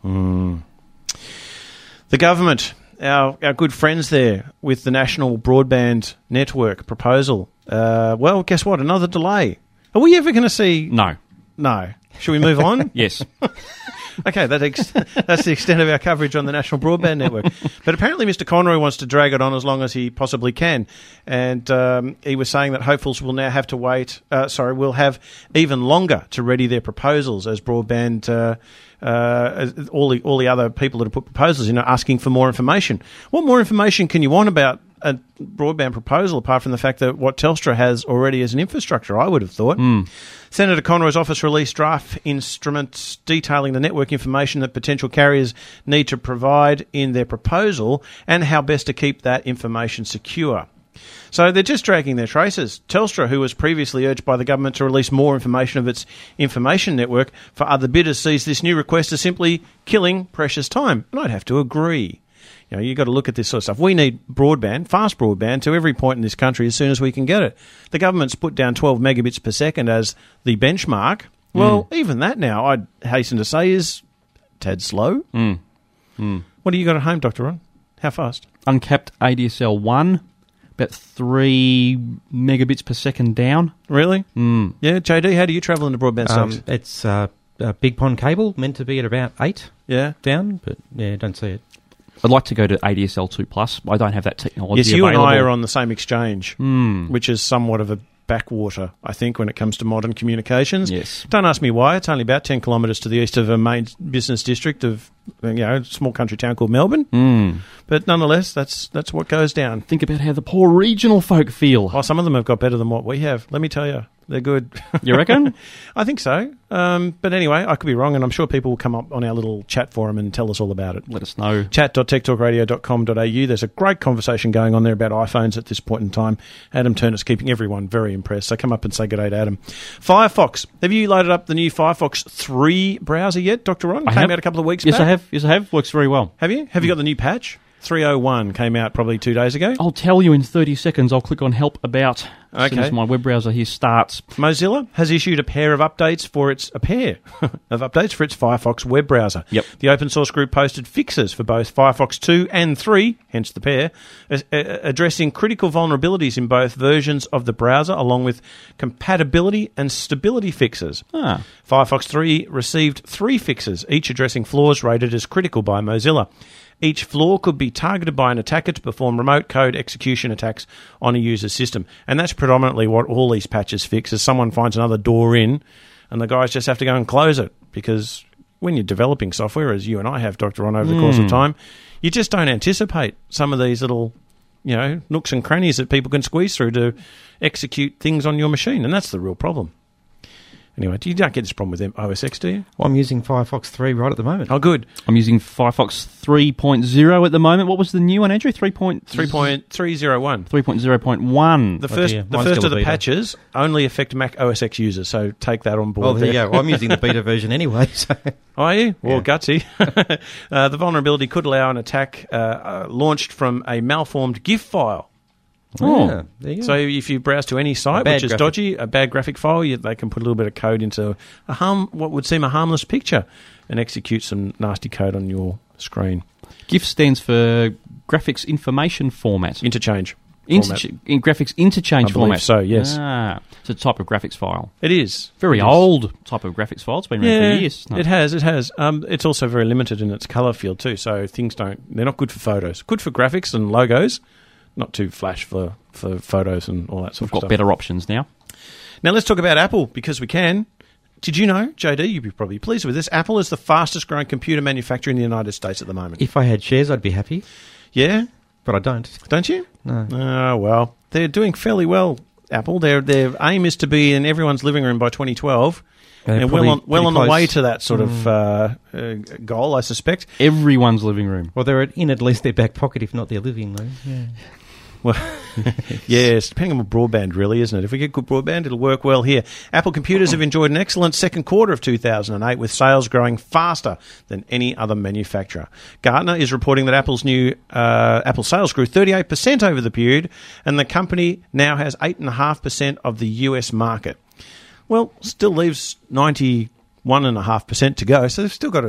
Mm. The government, our our good friends there with the National Broadband Network proposal. Uh, well, guess what? Another delay. Are we ever going to see... No. No. Should we move on? Yes. Okay, that ex- that's the extent of our coverage on the National Broadband Network. But apparently Mister Conroy wants to drag it on as long as he possibly can. And um, he was saying that hopefuls will now have to wait, uh, sorry, will have even longer to ready their proposals as broadband, uh, uh, as all the all the other people that have put proposals in are asking for more information. What more information can you want about a broadband proposal apart from the fact that what Telstra has already as an infrastructure, I would have thought. Mm. Senator Conroy's office released draft instruments detailing the network information that potential carriers need to provide in their proposal and how best to keep that information secure. So they're just dragging their traces. Telstra, who was previously urged by the government to release more information of its information network for other bidders, sees this new request as simply killing precious time. And I'd have to agree. You know, you've got to look at this sort of stuff. We need broadband, fast broadband, to every point in this country as soon as we can get it. The government's put down twelve megabits per second as the benchmark. Well, mm. even that now, I'd hasten to say, is a tad slow. Mm. Mm. What do you got at home, Doctor Ron? How fast? Uncapped A D S L one, about three megabits per second down. Really? Mm. Yeah, J D, how do you travel into broadband Um, stocks? it's uh, a Big Pond cable, meant to be at about eight Yeah. down, but yeah, don't see it. I'd like to go to A D S L two plus. I don't have that technology Yes, you available. and I are on the same exchange, Mm. which is somewhat of a backwater, I think, when it comes to modern communications. Yes. Don't ask me why. It's only about ten kilometres to the east of a main business district of, you know, a small country town called Melbourne. Mm. But nonetheless, that's that's what goes down. Think about how the poor regional folk feel. Oh, some of them have got better than what we have. Let me tell you. They're good. You reckon? I think so. Um, but anyway, I could be wrong, and I'm sure people will come up on our little chat forum and tell us all about it. Let us know. chat dot tech talk radio dot com dot a u. There's a great conversation going on there about iPhones at this point in time. Adam Turner's keeping everyone very impressed, so come up and say good day to Adam. Firefox. Have you loaded up the new Firefox three browser yet, Doctor Ron? I Came have. out a couple of weeks yes, back. Yes, I have. Yes, I have. Works very well. Have you? Have you got the new patch? three oh one came out probably two days ago. I'll tell you in thirty seconds. I'll click on Help About as soon Okay. as my web browser here starts. Mozilla has issued a pair of updates for its a pair of updates for its Firefox web browser. Yep. The open source group posted fixes for both Firefox two and three, hence the pair, as- uh, addressing critical vulnerabilities in both versions of the browser, along with compatibility and stability fixes. Ah. Firefox three received three fixes, each addressing flaws rated as critical by Mozilla. Each flaw could be targeted by an attacker to perform remote code execution attacks on a user's system. And that's predominantly what all these patches fix, is someone finds another door in and the guys just have to go and close it. Because when you're developing software, as you and I have, Doctor Ron, over the Mm. course of time, you just don't anticipate some of these little, you know, nooks and crannies that people can squeeze through to execute things on your machine. And that's the real problem. Anyway, you don't get this problem with O S X, do you? Well, I'm using Firefox three right at the moment. Oh, good. I'm using Firefox three point oh at the moment. What was the new one, Andrew? three point three point three oh one. three point oh point one. The Oh first, dear, the mine's first still of a the beta. patches only affect Mac O S X users, so take that on board. Well, there you go. I'm using the beta version anyway. So. Are you? Well, Yeah. gutsy. uh, the vulnerability could allow an attack uh, uh, launched from a malformed GIF file. Oh, yeah, there you go. So if you browse to any site bad which is graphic. dodgy, a bad graphic file, you, they can put a little bit of code into a harm, what would seem a harmless picture, and execute some nasty code on your screen. GIF stands for Graphics Information Format. Interchange. Interch- in graphics interchange I believe format. so, yes. Ah, it's a type of graphics file. It is. Very It is. old type of graphics file. It's been around Yeah, for years. No. it has, it has. Um, it's also very limited in its colour field too, so things don't, they're not good for photos. Good for graphics and logos, not too flash for, for photos and all that sort We've of got stuff. better options now. Now let's talk about Apple, because we can. Did you know, J D, you'd be probably pleased with this, Apple is the fastest growing computer manufacturer in the United States at the moment. If I had shares, I'd be happy, Yeah? but I don't. Don't you? No. Oh, well, they're doing fairly well, Apple. Their their aim is to be in everyone's living room by twenty twelve. They're and probably well on, well pretty on the close. way to that sort of uh, uh, goal, I suspect. Everyone's living room. Well, they're in at least their back pocket, if not their living room. Yeah. Well, yes, depending on broadband, really, isn't it? If we get good broadband, it'll work well here. Apple computers have enjoyed an excellent second quarter of two thousand eight, with sales growing faster than any other manufacturer. Gartner is reporting that Apple's new uh, Apple sales grew thirty-eight percent over the period, and the company now has eight point five percent of the U S market. Well, still leaves ninety-one point five percent to go, so they've still got a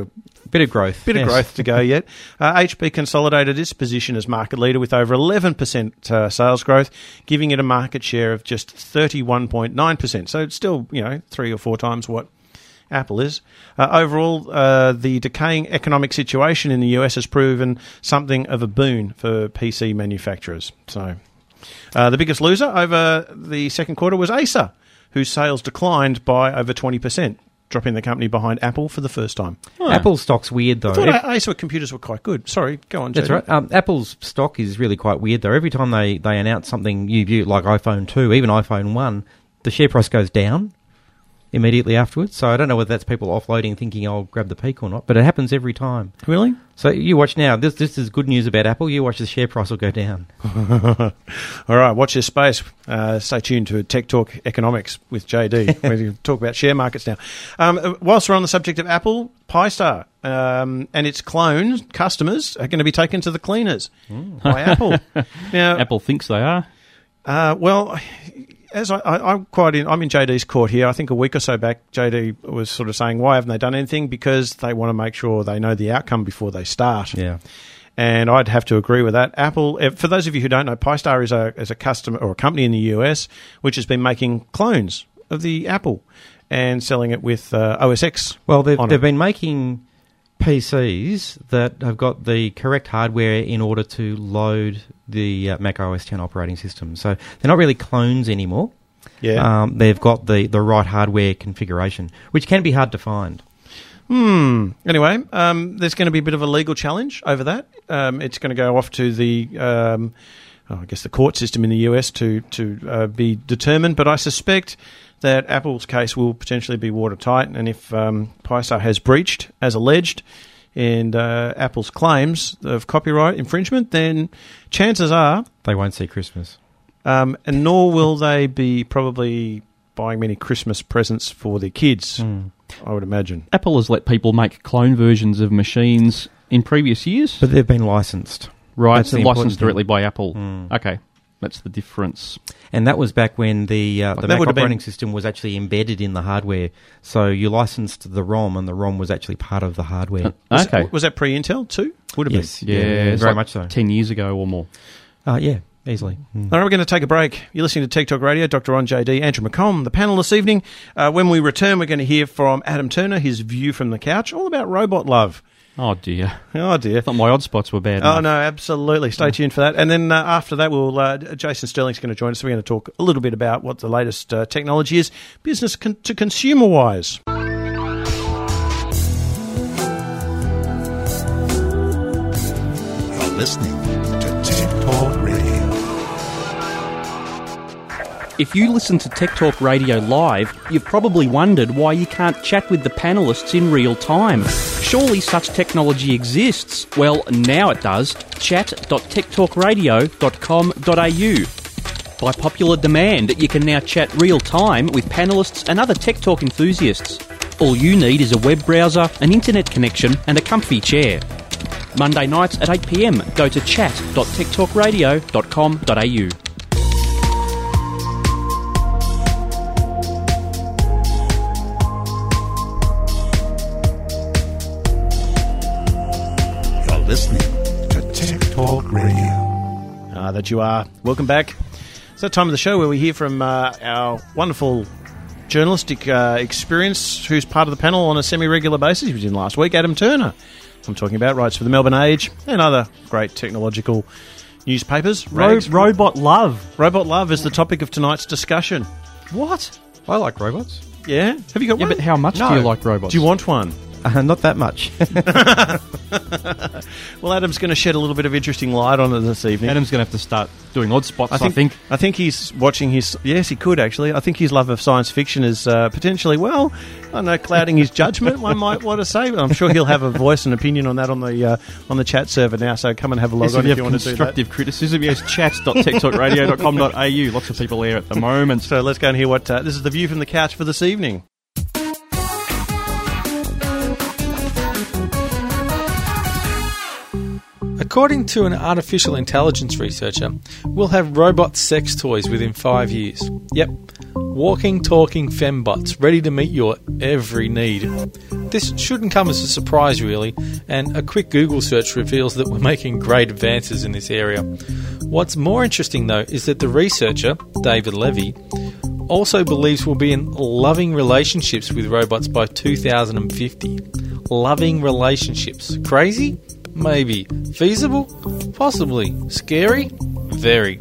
Bit of growth. Bit yes. of growth to go yet. Uh, H P consolidated its position as market leader with over eleven percent uh, sales growth, giving it a market share of just thirty-one point nine percent. So it's still, you know, three or four times what Apple is. Uh, overall, uh, the decaying economic situation in the U S has proven something of a boon for P C manufacturers. So uh, the biggest loser over the second quarter was Acer, whose sales declined by over twenty percent. Dropping the company behind Apple for the first time. Oh. Apple's stock's weird, though. I thought if, Acer computers were quite good. Sorry, go on, J D. That's right. Um, Apple's stock is really quite weird, though. Every time they, they announce something new, like iPhone two, even iPhone one, the share price goes down immediately afterwards. So I don't know whether that's people offloading thinking I'll grab the peak or not, but it happens every time. Really? So you watch now. This this is good news about Apple. You watch, the share price will go down. All right, watch this space. Uh, stay tuned to Tech Talk Economics with J D. We talk about share markets now. Um, whilst we're on the subject of Apple, Pi-Star um, and its clone customers are going to be taken to the cleaners mm. by Apple. Now, Apple thinks they are. Uh, well, as I, I, I'm quite in, I'm in J D's court here. I think a week or so back, J D was sort of saying, "Why haven't they done anything?" Because they want to make sure they know the outcome before they start. Yeah, and I'd have to agree with that. Apple, for those of you who don't know, Pi-Star is a is a customer or a company in the U S which has been making clones of the Apple and selling it with uh, O S X. Well, they've on they've it. been making P Cs that have got the correct hardware in order to load the uh, Mac O S X operating system. So they're not really clones anymore. Yeah. Um, they've got the, the right hardware configuration, which can be hard to find. Hmm. Anyway, um, there's going to be a bit of a legal challenge over that. Um, it's going to go off to the, um, oh, I guess, the court system in the U S to to uh, be determined. But I suspect that Apple's case will potentially be watertight, and if um, Pi-Star has breached, as alleged, and uh, Apple's claims of copyright infringement, then chances are they won't see Christmas. Um, and nor will they be probably buying many Christmas presents for their kids, mm. I would imagine. Apple has let people make clone versions of machines in previous years. But they've been licensed. Right, the licensed directly by Apple. Mm. Okay, that's the difference. And that was back when the uh, the that Mac operating been... system was actually embedded in the hardware. So you licensed the ROM, and the ROM was actually part of the hardware. Uh, was okay. It, was that pre-Intel too? Would have yes, been. Yeah, yeah, it's very like much so. ten years ago or more. Uh, yeah. Easily. Mm. All right, we're going to take a break. You're listening to Tech Talk Radio. Doctor Ron J D, Andrew McComb, the panel this evening. Uh, when we return, we're going to hear from Adam Turner, his view from the couch, all about robot love. Oh, dear. Oh, dear. I thought my odd spots were bad Oh, enough. no, absolutely. Stay tuned for that. And then uh, after that, we'll uh, Jason Sterling's going to join us. We're going to talk a little bit about what the latest uh, technology is, business con- to consumer-wise. You're listening to Tech Talk Radio. If you listen to Tech Talk Radio live, you've probably wondered why you can't chat with the panellists in real time. Surely such technology exists. Well, now it does. chat dot tech talk radio dot com dot a u. By popular demand, you can now chat real time with panellists and other Tech Talk enthusiasts. All you need is a web browser, an internet connection, and a comfy chair. Monday nights at eight p m, go to chat dot tech talk radio dot com dot a u. Listening to Tech Talk Radio. Ah, that you are. Welcome back. It's that time of the show where we hear from uh, our wonderful journalistic uh, experience, who's part of the panel on a semi-regular basis. He was in last week, Adam Turner. I'm talking about, writes for the Melbourne Age and other great technological newspapers. Ro- robot love. Robot love is the topic of tonight's discussion. What? I like robots. Yeah? Have you got yeah, one? But how much no. do you like robots? Do you want one? Uh, not that much. Well, Adam's going to shed a little bit of interesting light on it this evening. Adam's going to have to start doing odd spots, I think. I think, I think he's watching his... Yes, he could, actually. I think his love of science fiction is uh, potentially, well, I don't know, clouding his judgment, one might want to say. But I'm sure he'll have a voice and opinion on that on the uh, on the chat server now, so come and have a log yes, on if you, if you want to do that. Constructive criticism, yes, chat dot tech talk radio dot com dot a u. Lots of people there at the moment. So let's go and hear what... Uh, this is the view from the couch for this evening. According to an artificial intelligence researcher, we'll have robot sex toys within five years. Yep, Walking, talking fembots, ready to meet your every need. This shouldn't come as a surprise, really, and a quick Google search reveals that we're making great advances in this area. What's more interesting, though, is that the researcher, David Levy, also believes we'll be in loving relationships with robots by two thousand fifty. Loving relationships. Crazy? Maybe. Feasible? Possibly. Scary? Very.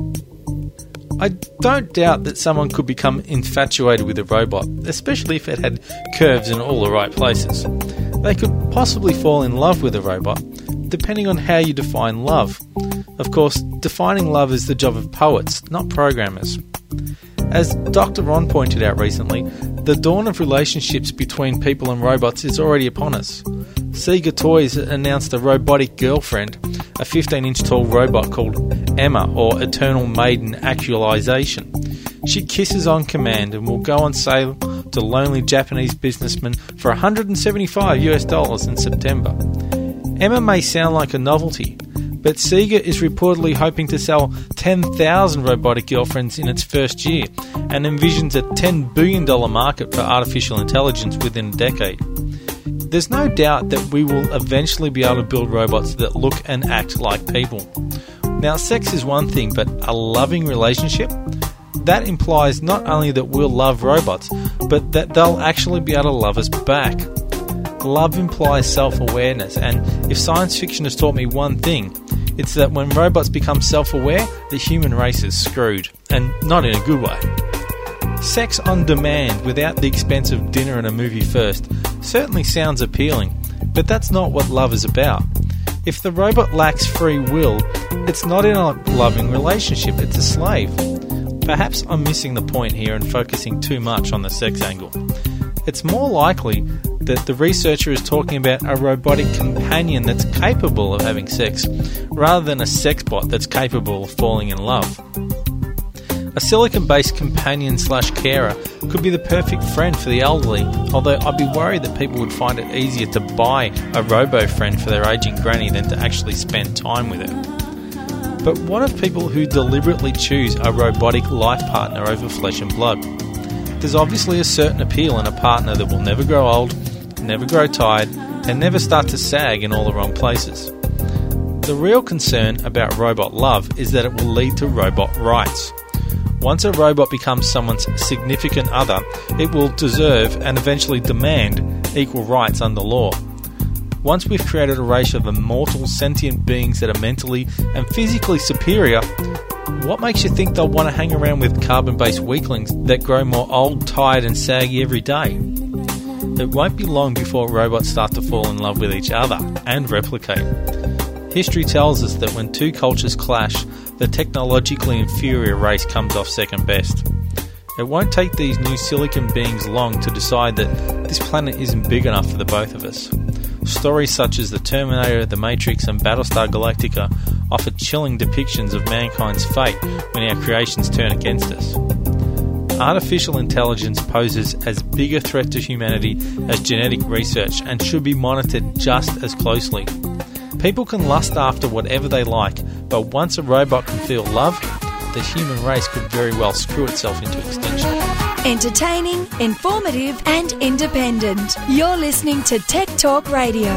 I don't doubt that someone could become infatuated with a robot, especially if it had curves in all the right places. They could possibly fall in love with a robot, depending on how you define love. Of course, defining love is the job of poets, not programmers. As Doctor Ron pointed out recently, the dawn of relationships between people and robots is already upon us. Sega Toys announced a robotic girlfriend, a fifteen inch tall robot called Emma, or Eternal Maiden Actualization. She kisses on command and will go on sale to lonely Japanese businessmen for one hundred seventy-five US dollars in September. Emma may sound like a novelty, but Sega is reportedly hoping to sell ten thousand robotic girlfriends in its first year and envisions a ten billion dollars market for artificial intelligence within a decade. There's no doubt that we will eventually be able to build robots that look and act like people. Now, sex is one thing, but a loving relationship? That implies not only that we'll love robots, but that they'll actually be able to love us back. Love implies self-awareness, and if science fiction has taught me one thing, it's that when robots become self-aware, the human race is screwed, and not in a good way. Sex on demand without the expense of dinner and a movie first certainly sounds appealing, but that's not what love is about. If the robot lacks free will, it's not in a loving relationship, it's a slave. Perhaps I'm missing the point here and focusing too much on the sex angle. It's more likely that the researcher is talking about a robotic companion that's capable of having sex, rather than a sex bot that's capable of falling in love. A silicon-based companion slash carer could be the perfect friend for the elderly, although I'd be worried that people would find it easier to buy a robo-friend for their aging granny than to actually spend time with her. But what of people who deliberately choose a robotic life partner over flesh and blood? There's obviously a certain appeal in a partner that will never grow old, never grow tired, and never start to sag in all the wrong places. The real concern about robot love is that it will lead to robot rights. Once a robot becomes someone's significant other, it will deserve and eventually demand equal rights under law. Once we've created a race of immortal sentient beings that are mentally and physically superior, what makes you think they'll want to hang around with carbon-based weaklings that grow more old, tired and saggy every day? It won't be long before robots start to fall in love with each other and replicate. History tells us that when two cultures clash, the technologically inferior race comes off second best. It won't take these new silicon beings long to decide that this planet isn't big enough for the both of us. Stories such as The Terminator, The Matrix and Battlestar Galactica offer chilling depictions of mankind's fate when our creations turn against us. Artificial intelligence poses as big a threat to humanity as genetic research and should be monitored just as closely. People can lust after whatever they like, but once a robot can feel love, the human race could very well screw itself into extinction. Entertaining, informative and independent. You're listening to Tech Talk Radio.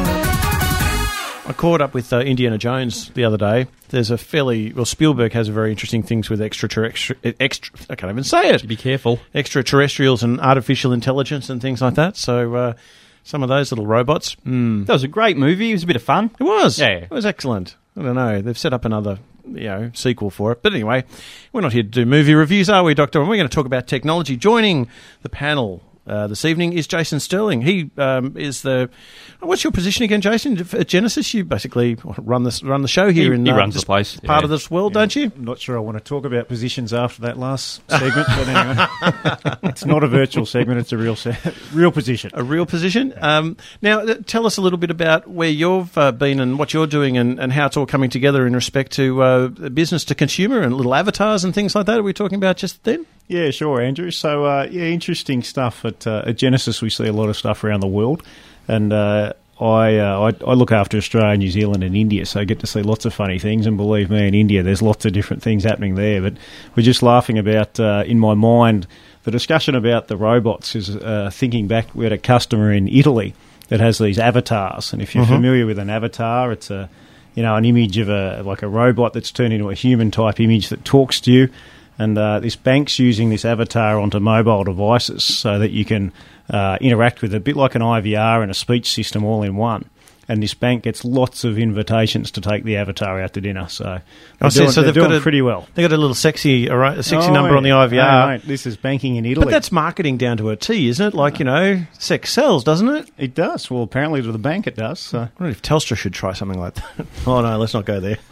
I caught up with uh, Indiana Jones the other day. There's a fairly... Well, Spielberg has a very interesting things with extraterrestrial... Extra, I can't even say it. Be careful. Extraterrestrials and artificial intelligence and things like that. So... Uh, Some of those little robots. Mm. That was a great movie. It was a bit of fun. It was. Yeah. It was excellent. I don't know. They've set up another, you know, sequel for it. But anyway, we're not here to do movie reviews, are we, Doctor? And we're going to talk about technology. Joining the panel uh, this evening is Jason Sterling. He um, is the... What's your position again, Jason? At Genesis, you basically run the, run the show here. He, in he uh, runs the place. Part yeah. of this world, yeah. don't you? I'm not sure I want to talk about positions after that last segment, but anyway. It's not a virtual segment, it's a real se- real position. A real position. Um, now, uh, tell us a little bit about where you've uh, been and what you're doing and, and how it's all coming together in respect to uh, business to consumer and little avatars and things like that. Are we talking about just then? Yeah, sure, Andrew. So, uh, yeah, interesting stuff. At, uh, at Genesis, we see a lot of stuff around the world. And uh, I, uh, I I look after Australia, New Zealand and India, so I get to see lots of funny things, and believe me, in India there's lots of different things happening there. But we're just laughing about, uh, in my mind, the discussion about the robots is uh, thinking back. We had a customer in Italy that has these avatars, and if you're Mm-hmm. familiar with an avatar, it's a you know an image of a like a robot that's turned into a human type image that talks to you. And uh, this bank's using this avatar onto mobile devices so that you can uh, interact with it, a bit like an I V R and a speech system all in one. And this bank gets lots of invitations to take the avatar out to dinner. So they're, I see, doing, so they're they've got doing a, pretty well. They've got a little sexy, a ri- a sexy Oh, number on the I V R. no, mate, this is banking in Italy. But that's marketing down to a T, isn't it? Like, you know, sex sells, doesn't it? It does. Well, apparently to the bank it does. So. I wonder if Telstra should try something like that. Oh, no, let's not go there.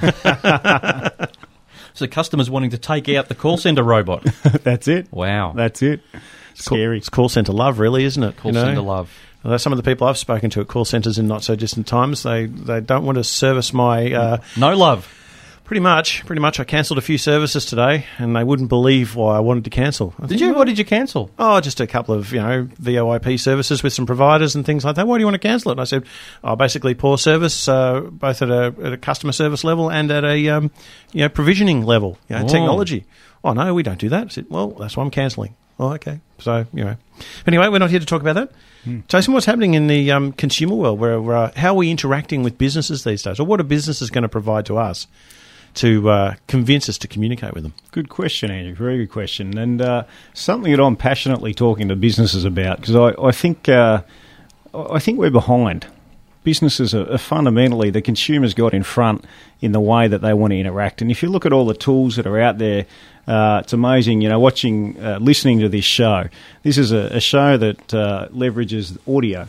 So customers wanting to take out the call centre robot. That's it. Wow. That's it. Scary. It's call centre love, really, isn't it? Call you know? centre love. Although some of the people I've spoken to at call centres in not so distant times, they, they don't want to service my... Uh, no love. Pretty much. Pretty much. I cancelled a few services today, and they wouldn't believe why I wanted to cancel. I Did think, you? well, What did you cancel? Oh, just a couple of, you know, V O I P services with some providers and things like that. Why do you want to cancel it? And I said, oh, basically poor service, uh, both at a, at a customer service level and at a, um, you know, provisioning level, you know, Oh. technology. Oh, no, we don't do that. I said, well, that's why I'm cancelling. Oh, okay. So, you know. Anyway, we're not here to talk about that. Hmm. Jason, what's happening in the um, consumer world? Where, where uh, how are we interacting with businesses these days? Or what are businesses going to provide to us to uh, convince us to communicate with them? Good question, Andrew. Very good question. And uh, something that I'm passionately talking to businesses about, because I, I think uh, I think we're behind. Businesses are, are fundamentally, the consumers got in front in the way that they want to interact. And if you look at all the tools that are out there, uh, it's amazing, you know, watching, uh, listening to this show. This is a, a show that uh, leverages audio.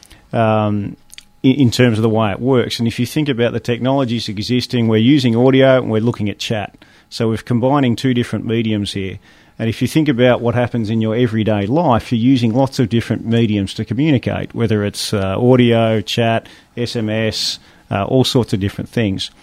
Um in terms of the way it works. And if you think about the technologies existing, we're using audio and we're looking at chat. So we're combining two different mediums here. And if you think about what happens in your everyday life, you're using lots of different mediums to communicate, whether it's uh, audio, chat, S M S, uh, all sorts of different things.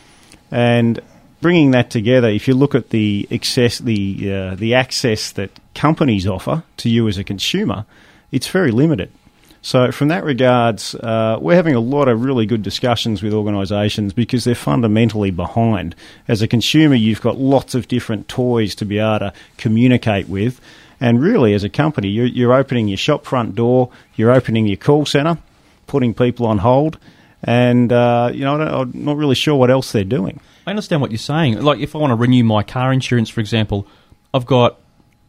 And bringing that together, if you look at the access, the, uh, the access that companies offer to you as a consumer, it's very limited. So from that regards, uh, we're having a lot of really good discussions with organisations because they're fundamentally behind. As a consumer, you've got lots of different toys to be able to communicate with. And really, as a company, you're, you're opening your shop front door, you're opening your call centre, putting people on hold, and uh, you know, I don't, I'm not really sure what else they're doing. I understand what you're saying. Like, if I want to renew my car insurance, for example, I've got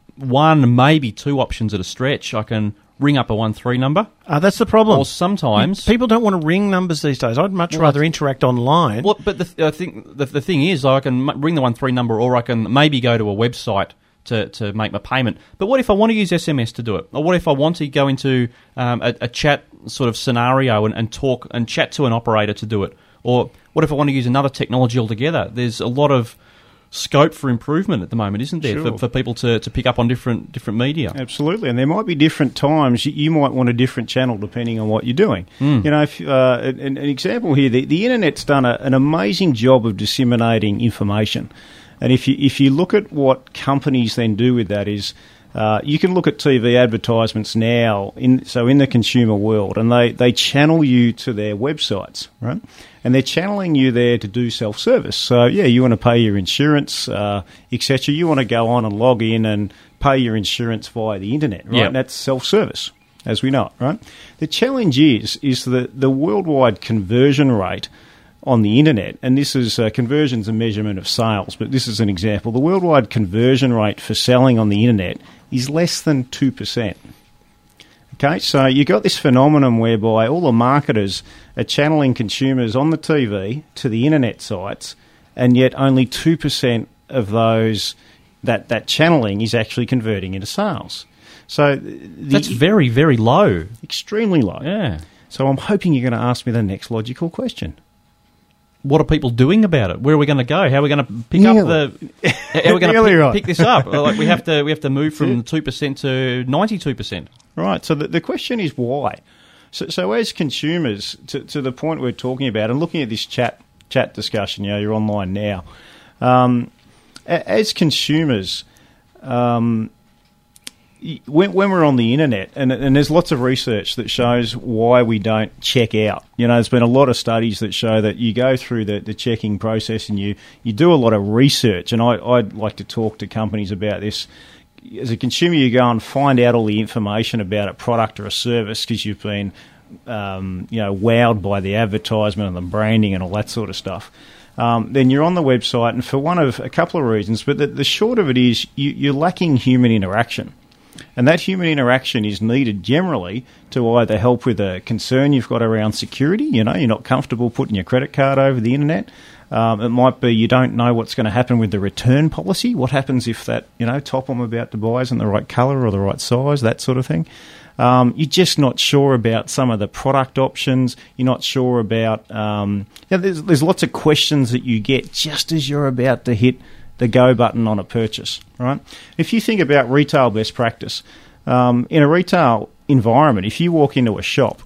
one, maybe two options at a stretch. I can ring up a one three number. Uh, that's the problem. Or sometimes... People don't want to ring numbers these days. I'd much Well, rather interact online. Well, but the, th- I think the, the thing is, I can m- ring the one three number, or I can maybe go to a website to, to make my payment. But what if I want to use S M S to do it? Or what if I want to go into um, a, a chat sort of scenario and, and talk and chat to an operator to do it? Or what if I want to use another technology altogether? There's a lot of scope for improvement at the moment, isn't there, Sure. for, for people to, to pick up on different different media? Absolutely, and there might be different times. You, you might want a different channel depending on what you're doing. Mm. You know, if, uh, an, an example here, the, the internet's done a, an amazing job of disseminating information. And if you if you look at what companies then do with that is, uh, you can look at T V advertisements now, in so in the consumer world, and they, they channel you to their websites, right? And they're channeling you there to do self-service. So, yeah, you want to pay your insurance, uh, et cetera. You want to go on and log in and pay your insurance via the internet, right? Yep. And that's self-service, as we know it, right? The challenge is is the, the worldwide conversion rate on the internet, and this is uh, conversion's a measurement of sales, but this is an example. The worldwide conversion rate for selling on the internet is less than two percent. Okay, so you got this phenomenon whereby all the marketers are channeling consumers on the T V to the internet sites, and yet only two percent of those that, that channeling is actually converting into sales. So the, That's very, very low. Extremely low. Yeah. So I'm hoping you're going to ask me the next logical question. What are people doing about it? Where are we going to go? How are we going to pick Nearly. up the? How are we going to Nearly pick, right. pick this up? Like we have to, we have to move from two percent to ninety-two percent. Right. So the, the question is why? So, so as consumers, to, to the point we're talking about, and looking at this chat chat discussion, you know, you're online now. Um, a, as consumers, um, when, when we're on the internet, and, and there's lots of research that shows why we don't check out. You know, there's been a lot of studies that show that you go through the, the checking process and you, you do a lot of research. And I, I'd like to talk to companies about this. As a consumer, you go and find out all the information about a product or a service because you've been, um, you know, wowed by the advertisement and the branding and all that sort of stuff. Um, then you're on the website, and for one of a couple of reasons, but the, the short of it is you, you're lacking human interaction. And that human interaction is needed generally to either help with a concern you've got around security. You know, you're not comfortable putting your credit card over the internet. Um, it might be you don't know what's going to happen with the return policy. What happens if that, you know, top I'm about to buy isn't the right colour or the right size, that sort of thing. Um, you're just not sure about some of the product options. You're not sure about... Um, you know, there's, there's lots of questions that you get just as you're about to hit the go button on a purchase, right? If you think about retail best practice, um, in a retail environment, if you walk into a shop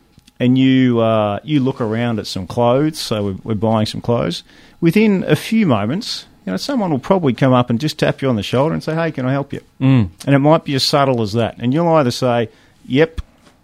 and you uh, you look around at some clothes, so we're, we're buying some clothes, within a few moments, you know, someone will probably come up and just tap you on the shoulder and say, hey, can I help you? Mm. And it might be as subtle as that. And you'll either say, yep,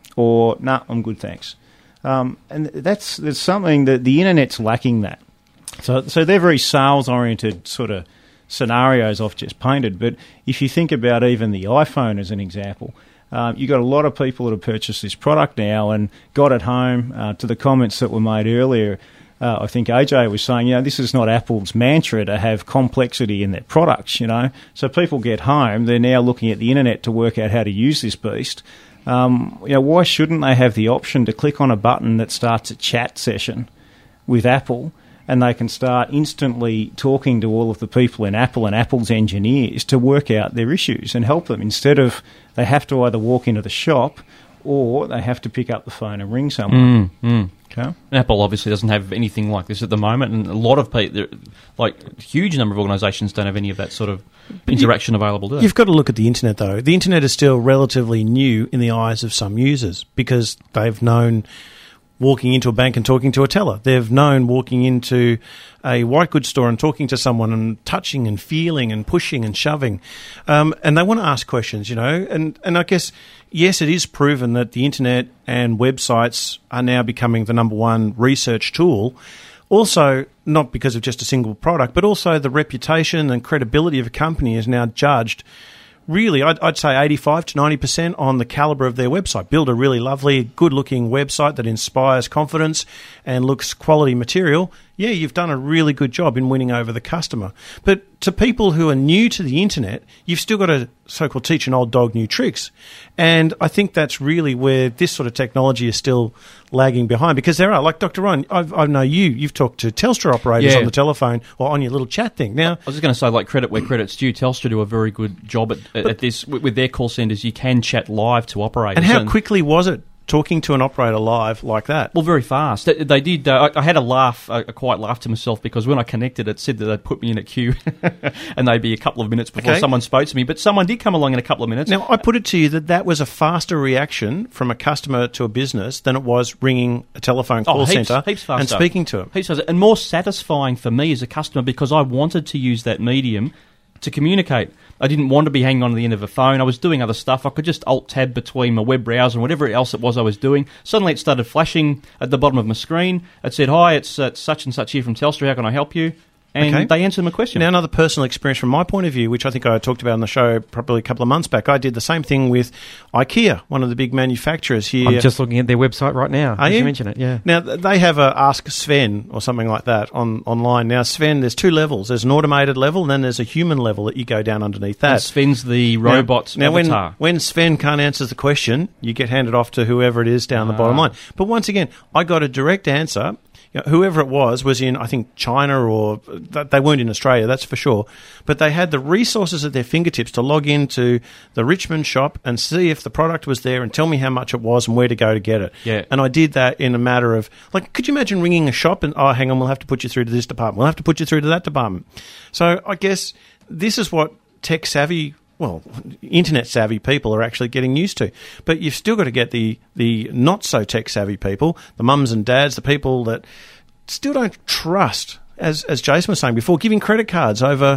or no, nah, I'm good, thanks. Um, and that's, that's something that the internet's lacking that. So, so they're very sales-oriented sort of scenarios I've just painted. But if you think about even the iPhone as an example, uh, you've got a lot of people that have purchased this product now and got it home. Uh, to the comments that were made earlier, uh, I think A J was saying, you know, this is not Apple's mantra to have complexity in their products, you know. So people get home, they're now looking at the internet to work out how to use this beast. Um, you know, why shouldn't they have the option to click on a button that starts a chat session with Apple, and they can start instantly talking to all of the people in Apple and Apple's engineers to work out their issues and help them, instead of they have to either walk into the shop or they have to pick up the phone and ring someone. Mm, mm. Okay. And Apple obviously doesn't have anything like this at the moment, and a lot of people, like a huge number of organisations, don't have any of that sort of interaction available, do they? You've got to look at the internet, though. The internet is still relatively new in the eyes of some users because they've known walking into a bank and talking to a teller. They've known walking into a white goods store and talking to someone and touching and feeling and pushing and shoving. Um, and they want to ask questions, you know. And, and I guess, yes, it is proven that the internet and websites are now becoming the number one research tool. Also, not because of just a single product, but also the reputation and credibility of a company is now judged really, I'd, I'd say eighty-five to ninety percent on the calibre of their website. Build a really lovely, good-looking website that inspires confidence and looks quality material. Yeah, you've done a really good job in winning over the customer. But to people who are new to the internet, you've still got to so-called teach an old dog new tricks. And I think that's really where this sort of technology is still lagging behind, because there are, like Doctor Ryan, I've, I know you, you've talked to Telstra operators yeah. on the telephone or on your little chat thing. Now, I was just going to say, like, credit where credit's due. Telstra do a very good job at, at, at this. With, with their call centres, you can chat live to operators. And how and quickly was it talking to an operator live like that? Well, very fast. They, they did. Uh, I, I had a laugh, a, a quiet laugh to myself, because when I connected, it said that they'd put me in a queue and they'd be a couple of minutes before okay. someone spoke to me. But someone did come along in a couple of minutes. Now, I put it to you that that was a faster reaction from a customer to a business than it was ringing a telephone call oh, heaps, centre heaps and speaking to them. Heaps faster. And more satisfying for me as a customer, because I wanted to use that medium to communicate. I didn't want to be hanging on to the end of a phone. I was doing other stuff. I could just alt-tab between my web browser and whatever else it was I was doing. Suddenly it started flashing at the bottom of my screen. It said, hi, it's uh, such and such here from Telstra. How can I help you? And okay. they answered my question. Now, another personal experience from my point of view, which I think I talked about on the show probably a couple of months back, I did the same thing with IKEA, one of the big manufacturers here. I'm just looking at their website right now. Are Did you? you mention it? Yeah. Now, they have a Ask Sven or something like that on online. Now, Sven, there's two levels. There's an automated level, and then there's a human level that you go down underneath that. And Sven's the robot now, now avatar. When, when Sven can't answer the question, you get handed off to whoever it is down ah. the bottom line. But once again, I got a direct answer. You know, whoever it was was in, I think, China, or they weren't in Australia, that's for sure. But they had the resources at their fingertips to log into the Richmond shop and see if the product was there and tell me how much it was and where to go to get it. Yeah. And I did that in a matter of, like, could you imagine ringing a shop and, oh, hang on, we'll have to put you through to this department. We'll have to put you through to that department. So I guess this is what tech-savvy well, internet-savvy people are actually getting used to. But you've still got to get the, the not-so-tech-savvy people, the mums and dads, the people that still don't trust, as as Jason was saying before, giving credit cards over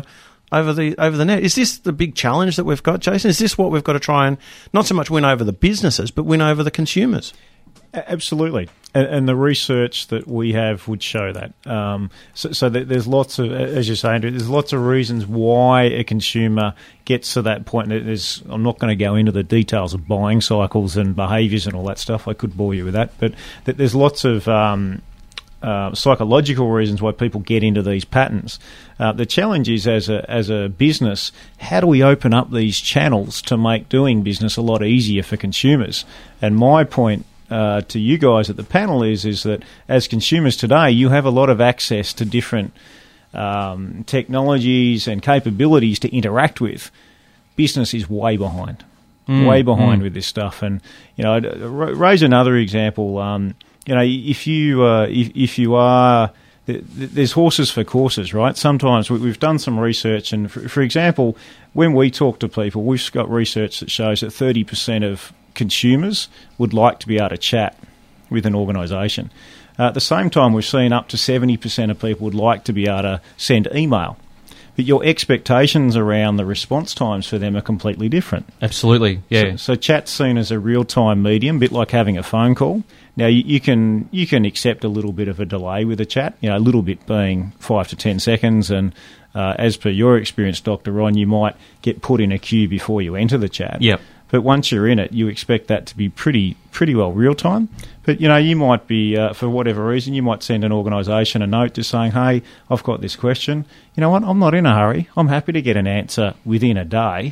over the over the net. Is this the big challenge that we've got, Jason? Is this what we've got to try and not so much win over the businesses, but win over the consumers? Absolutely, and, and the research that we have would show that. Um, so, so that there's lots of, as you say, Andrew, there's lots of reasons why a consumer gets to that point. There's, I'm not going to go into the details of buying cycles and behaviours and all that stuff. I could bore you with that, but that there's lots of um, uh, psychological reasons why people get into these patterns. Uh, the challenge is, as a as a business, how do we open up these channels to make doing business a lot easier for consumers? And my point Uh, to you guys at the panel is is that as consumers today, you have a lot of access to different um, technologies and capabilities to interact with. Business is way behind, mm, way behind mm. with this stuff. And you know, I'd raise another example. Um, you know, if you uh, if, if you are there's horses for courses, right? Sometimes we've done some research, and for, for example, when we talk to people, we've got research that shows that thirty percent of consumers would like to be able to chat with an organisation. Uh, at the same time, we've seen up to seventy percent of people would like to be able to send email. But your expectations around the response times for them are completely different. Absolutely, yeah. So, so chat's seen as a real-time medium, a bit like having a phone call. Now, you, you can you can accept a little bit of a delay with a chat, you know, a little bit being five to ten seconds, and uh, as per your experience, Doctor Ron, you might get put in a queue before you enter the chat. Yep. But once you're in it, you expect that to be pretty pretty well real time. But, you know, you might be, uh, for whatever reason, you might send an organisation a note just saying, hey, I've got this question. You know what, I'm not in a hurry. I'm happy to get an answer within a day,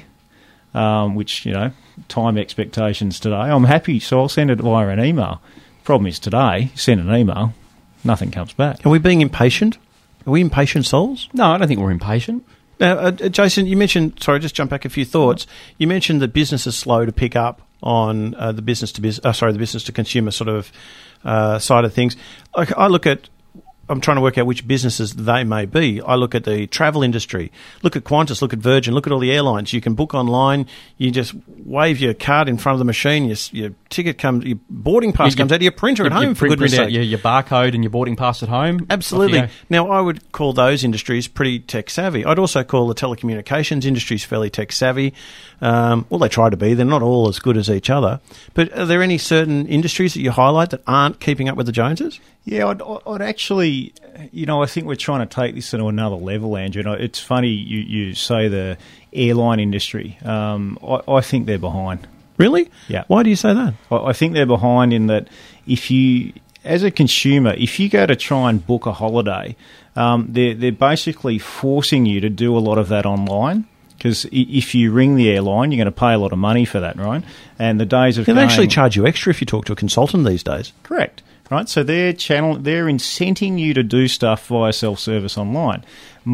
um, which, you know, time expectations today. I'm happy, so I'll send it via an email. Problem is today, you send an email, nothing comes back. Are we being impatient? Are we impatient souls? No, I don't think we're impatient. Now, uh, Jason, you mentioned, sorry, just jump back a few thoughts. You mentioned that business is slow to pick up on uh, the business to business, uh, sorry, the business to consumer sort of uh, side of things. I, I look at, I'm trying to work out which businesses they may be. I look at the travel industry, look at Qantas, look at Virgin, look at all the airlines. You can book online. You just wave your card in front of the machine. Your, your ticket comes, your boarding pass you, comes out of your printer you, at home. You for print, goodness print out sake. your, your barcode and your boarding pass at home. Absolutely. Now, I would call those industries pretty tech savvy. I'd also call the telecommunications industries fairly tech savvy. Um, well, they try to be. They're not all as good as each other. But are there any certain industries that you highlight that aren't keeping up with the Joneses? Yeah, I'd, I'd actually, you know, I think we're trying to take this to another level, Andrew. And it's funny you, you say the airline industry. Um, I, I think they're behind. Really? Yeah. Why do you say that? I, I think they're behind in that if you, as a consumer, if you go to try and book a holiday, um, they're, they're basically forcing you to do a lot of that online. Because if you ring the airline, you're going to pay a lot of money for that, right? And the days of They going, actually charge you extra if you talk to a consultant these days. Correct. Right, so they're channel they're incenting you to do stuff via self-service online.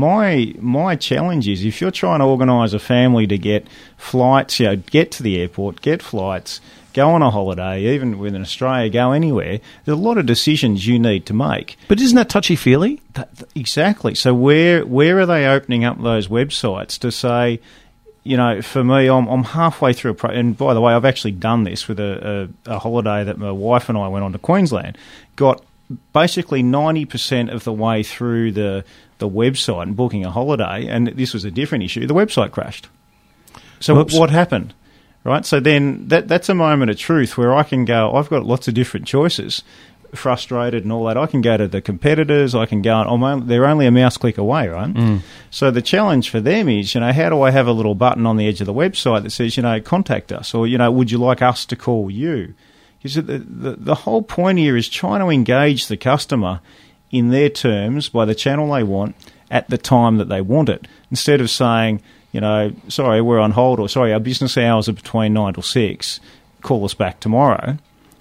My my challenge is if you're trying to organise a family to get flights, you know, get to the airport, get flights, go on a holiday, even within Australia, go anywhere, there's a lot of decisions you need to make. But isn't that touchy-feely? That, exactly. So where where are they opening up those websites to say, you know, for me, I'm, I'm halfway through a pro- and by the way, I've actually done this with a, a, a holiday that my wife and I went on to Queensland. Got basically ninety percent of the way through the, the website and booking a holiday, and this was a different issue. The website crashed. So Oops. what happened? Right, so then that that's a moment of truth where I can go, I've got lots of different choices, frustrated and all that. I can go to the competitors, I can go, I'm only, they're only a mouse click away, right? Mm. So the challenge for them is, you know, how do I have a little button on the edge of the website that says, you know, contact us, or, you know, would you like us to call you? Because the, the, the whole point here is trying to engage the customer in their terms by the channel they want at the time that they want it, instead of saying, you know, sorry, we're on hold, or sorry, our business hours are between nine till six, call us back tomorrow.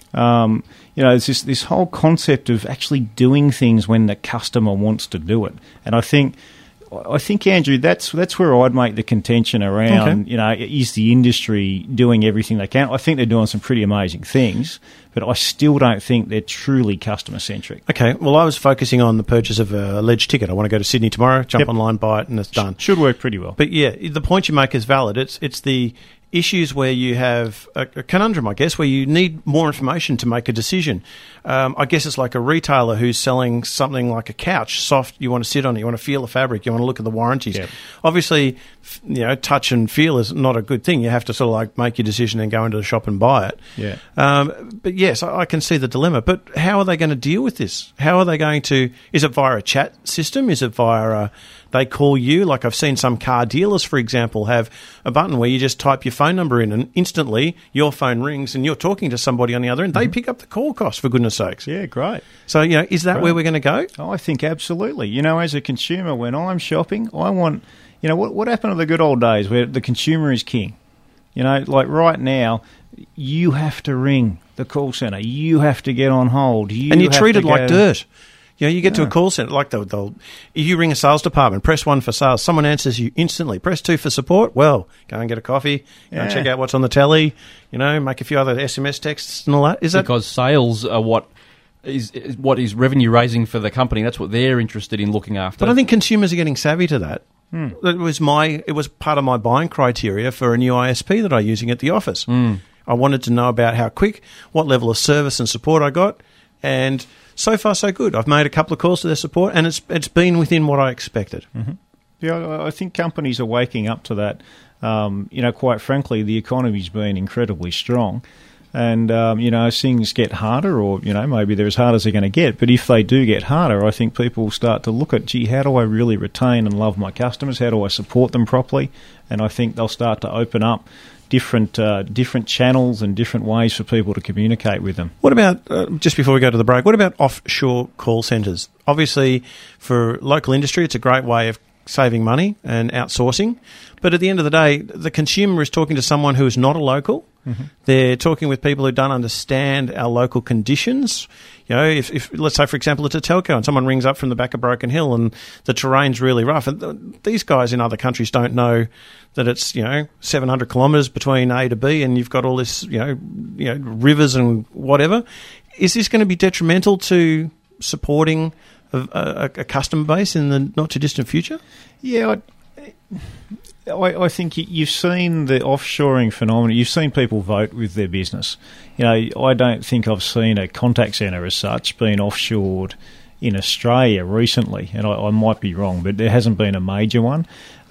Um, you know, it's this, this whole concept of actually doing things when the customer wants to do it. And I think, I think, Andrew, that's that's where I'd make the contention around, okay. you know, is the industry doing everything they can? I think they're doing some pretty amazing things, but I still don't think they're truly customer-centric. Okay, well, I was focusing on the purchase of a Ledge ticket. I want to go to Sydney tomorrow, jump yep. online, buy it, and it's done. Should work pretty well. But, yeah, the point you make is valid. It's it's the issues where you have a, a conundrum, I guess, where you need more information to make a decision. Um, I guess it's like a retailer who's selling something like a couch, soft, you want to sit on it, you want to feel the fabric, you want to look at the warranties. Yep. Obviously, f- you know, touch and feel is not a good thing. You have to sort of like make your decision and go into the shop and buy it. Yeah. Um, but yes, I, I can see the dilemma. But how are they going to deal with this? How are they going to, is it via a chat system? Is it via a, they call you? Like I've seen some car dealers, for example, have a button where you just type your phone number in and instantly your phone rings and you're talking to somebody on the other end. They mm-hmm. pick up the call cost, for goodness sakes. Yeah, great. So, you know, is that great. where we're going to go? Oh, I think absolutely. You know, as a consumer, when I'm shopping, I want, you know, what, what happened to the good old days where the consumer is king? You know, like right now, you have to ring the call centre. You have to get on hold. You and you're have treated to like go, dirt. You know, you get yeah. to a call centre, like they'll, they'll, you ring a sales department, press one for sales, someone answers you instantly. Press two for support, well, go and get a coffee, go yeah. and check out what's on the telly, you know, make a few other S M S texts and all that. Is that because sales are what is, is what is revenue raising for the company? That's what they're interested in looking after. But I think consumers are getting savvy to that. Hmm. It was my, it was part of my buying criteria for a new I S P that I'm using at the office. Mm. I wanted to know about how quick, what level of service and support I got, and so far so good. I've made a couple of calls to their support, and it's it's been within what I expected. Mm-hmm. Yeah, I, I think companies are waking up to that. Um, you know, quite frankly, the economy's been incredibly strong. And, um, you know, as things get harder, or, you know, maybe they're as hard as they're going to get, but if they do get harder, I think people will start to look at, gee, how do I really retain and love my customers? How do I support them properly? And I think they'll start to open up different uh, different channels and different ways for people to communicate with them. What about, uh, just before we go to the break, what about offshore call centres? Obviously, for local industry, it's a great way of saving money and outsourcing. But at the end of the day, the consumer is talking to someone who is not a local. Mm-hmm. They're talking with people who don't understand our local conditions. You know, if, if let's say, for example, it's a telco and someone rings up from the back of Broken Hill and the terrain's really rough. And th- these guys in other countries don't know that it's, you know, seven hundred kilometres between A to B and you've got all this, you know, you know, rivers and whatever. Is this going to be detrimental to supporting a, a, a customer base in the not-too-distant future? Yeah, I, I, I think you've seen the offshoring phenomenon. You've seen people vote with their business. You know, I don't think I've seen a contact centre as such being offshored in Australia recently, and I, I might be wrong, but there hasn't been a major one.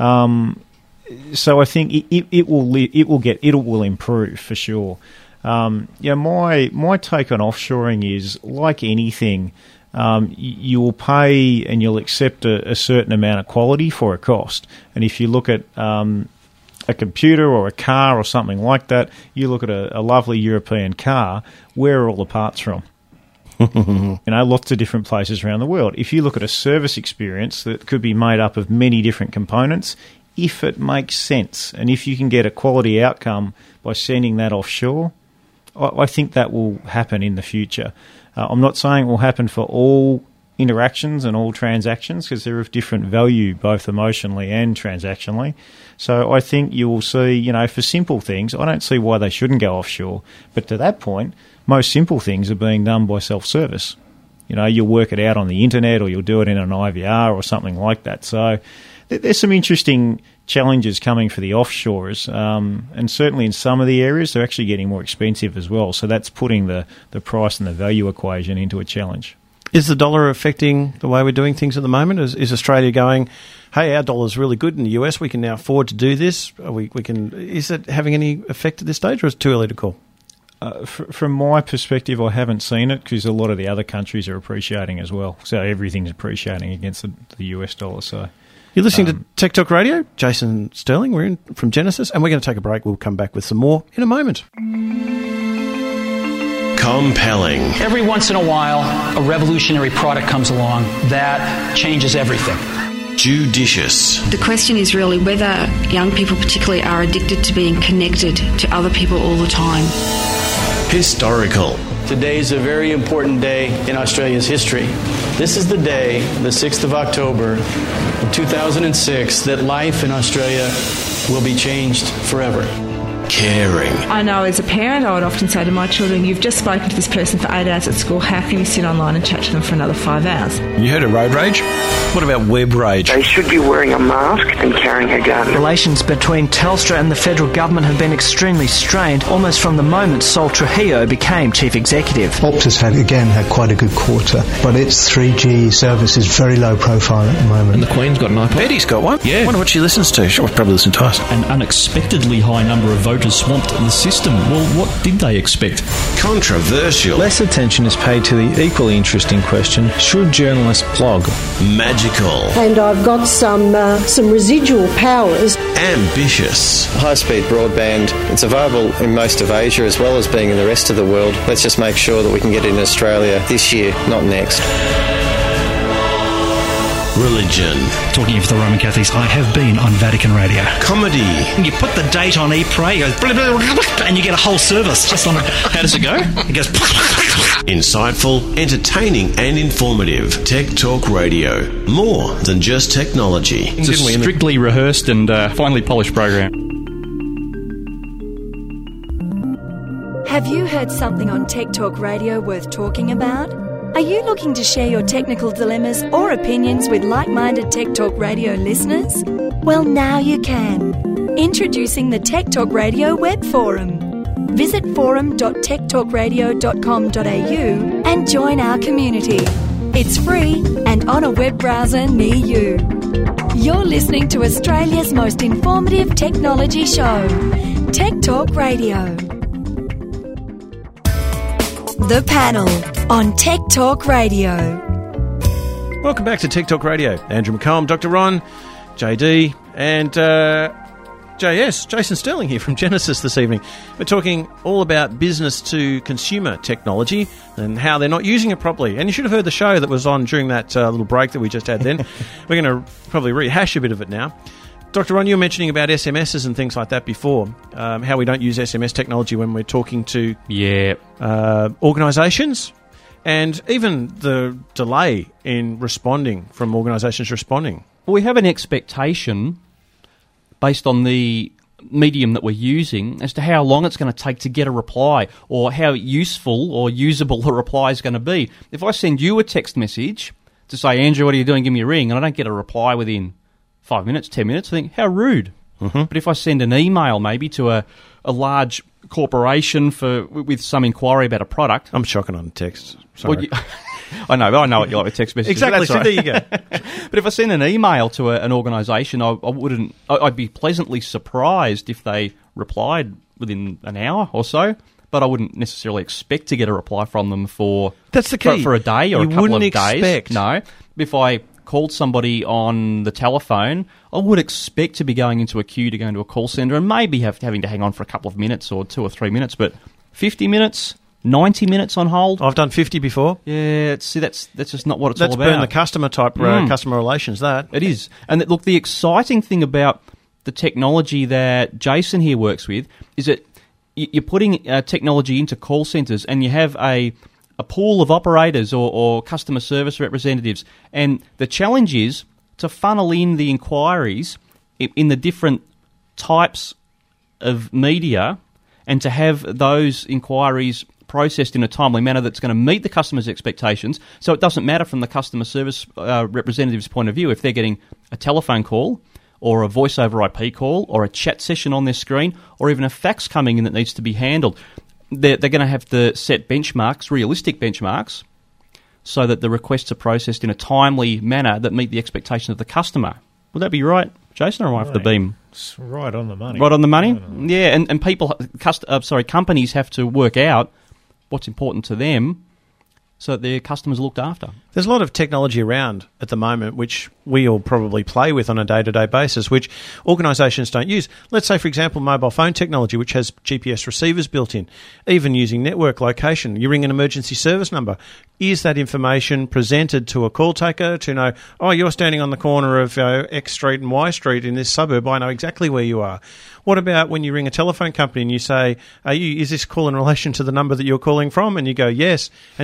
Um, so I think it, it, it will it will get it will improve for sure. Um, yeah, my my take on offshoring is like anything. Um, you will pay and you'll accept a, a certain amount of quality for a cost. And if you look at um, a computer or a car or something like that, you look at a, a lovely European car, where are all the parts from? You know, lots of different places around the world. If you look at a service experience that could be made up of many different components, if it makes sense and if you can get a quality outcome by sending that offshore, I, I think that will happen in the future. Uh, I'm not saying it will happen for all interactions and all transactions because they're of different value, both emotionally and transactionally. So I think you will see, you know, for simple things, I don't see why they shouldn't go offshore. But to that point, most simple things are being done by self-service. You know, you'll work it out on the internet or you'll do it in an I V R or something like that. So th- there's some interesting challenges coming for the offshorers, um, and certainly in some of the areas they're actually getting more expensive as well. So that's putting the, the price and the value equation into a challenge. Is the dollar affecting the way we're doing things at the moment? Is, is Australia going, hey, our dollar's really good in the U S, we can now afford to do this? We, we can. Is it having any effect at this stage, or is it too early to call? Uh, f- from my perspective, I haven't seen it because a lot of the other countries are appreciating as well. So everything's appreciating against the, the U S dollar. So you're listening um, to Tech Talk Radio. Jason Sterling, we're in from Genesis, and we're going to take a break. We'll come back with some more in a moment. Compelling. Every once in a while, a revolutionary product comes along that changes everything. Judicious. The question is really whether young people particularly are addicted to being connected to other people all the time. Historical. Today is a very important day in Australia's history. This is the day, the sixth of October of two thousand six, that life in Australia will be changed forever. caring. I know as a parent, I would often say to my children, you've just spoken to this person for eight hours at school, how can you sit online and chat to them for another five hours? You heard of road rage? What about web rage? They should be wearing a mask and carrying a gun. Relations between Telstra and the federal government have been extremely strained almost from the moment Sol Trujillo became chief executive. Optus had, again, had quite a good quarter, but its three G service is very low profile at the moment. And the Queen's got an iPod. Betty's got one. Yeah. I wonder what she listens to. She'll probably listen to us. An unexpectedly high number of voters swamped the system. Well, what did they expect? Controversial. Less attention is paid to the equally interesting question, should journalists blog? Magical. And I've got some uh, some residual powers. Ambitious. High-speed broadband, it's available in most of Asia as well as being in the rest of the world. Let's just make sure that we can get it in Australia this year, not next. Religion. Talking of the Roman Catholics, I have been on Vatican Radio. Comedy. You put the date on e-pray, it goes blah, blah, blah, blah, and you get a whole service just on it. How does it go? It goes Insightful, entertaining and informative. Tech Talk Radio. More than just technology. It's a strictly rehearsed and uh, finely polished program. Have you heard something on Tech Talk Radio worth talking about? Are you looking to share your technical dilemmas or opinions with like-minded Tech Talk Radio listeners? Well, now you can. Introducing the Tech Talk Radio web forum. Visit forum dot tech talk radio dot com dot a u and join our community. It's free and on a web browser near you. You're listening to Australia's most informative technology show, Tech Talk Radio. The Panel on Tech Talk Radio. Welcome back to Tech Talk Radio. Andrew McComb, Doctor Ron, J D, and uh, J S, Jason Sterling here from Genesis this evening. We're talking all about business to consumer technology and how they're not using it properly. And you should have heard the show that was on during that uh, little break that we just had then. We're going to probably rehash a bit of it now. Doctor Ron, you were mentioning about S M Ses and things like that before, um, how we don't use S M S technology when we're talking to yeah uh, organisations, and even the delay in responding from organisations responding. Well, we have an expectation based on the medium that we're using as to how long it's going to take to get a reply or how useful or usable the reply is going to be. If I send you a text message to say, Andrew, what are you doing? Give me a ring, and I don't get a reply within five minutes, ten minutes, I think, how rude. Mm-hmm. But if I send an email maybe to a, a large corporation for with some inquiry about a product... I'm shocking on text. Sorry. Well, you, I know, I know what you like with text messages. Exactly, so right. there you go. But if I send an email to a, an organisation, I, I wouldn't... I'd be pleasantly surprised if they replied within an hour or so, but I wouldn't necessarily expect to get a reply from them for... That's the key. For, for a day or you a couple of expect. days. No. If I called somebody on the telephone, I would expect to be going into a queue to go into a call centre and maybe have, having to hang on for a couple of minutes or two or three minutes, but fifty minutes, ninety minutes on hold. I've done fifty before. Yeah, see, that's that's just not what it's that's all about. That's burn the customer type uh, mm. customer relations, that. It is. And look, the exciting thing about the technology that Jason here works with is that you're putting uh, technology into call centres and you have a... a pool of operators or, or customer service representatives. And the challenge is to funnel in the inquiries in, in the different types of media and to have those inquiries processed in a timely manner that's going to meet the customer's expectations. So it doesn't matter from the customer service uh, representative's point of view if they're getting a telephone call or a voice over I P call or a chat session on their screen or even a fax coming in that needs to be handled. They're, they're going to have to set benchmarks, realistic benchmarks, so that the requests are processed in a timely manner that meet the expectation of the customer. Would that be right, Jason, or am I off the beam? It's right on the money. Right on the money? Yeah, and, and people, cust- uh, sorry, companies have to work out what's important to them so that their customers are looked after. There's a lot of technology around at the moment which we all probably play with on a day-to-day basis, which organisations don't use. Let's say, for example, mobile phone technology, which has G P S receivers built in, even using network location. You ring an emergency service number. Is that information presented to a call taker to know, oh, you're standing on the corner of uh, X Street and Y Street in this suburb, I know exactly where you are. What about when you ring a telephone company and you say, are you, is this call in relation to the number that you're calling from? And you go, yes. And you get asked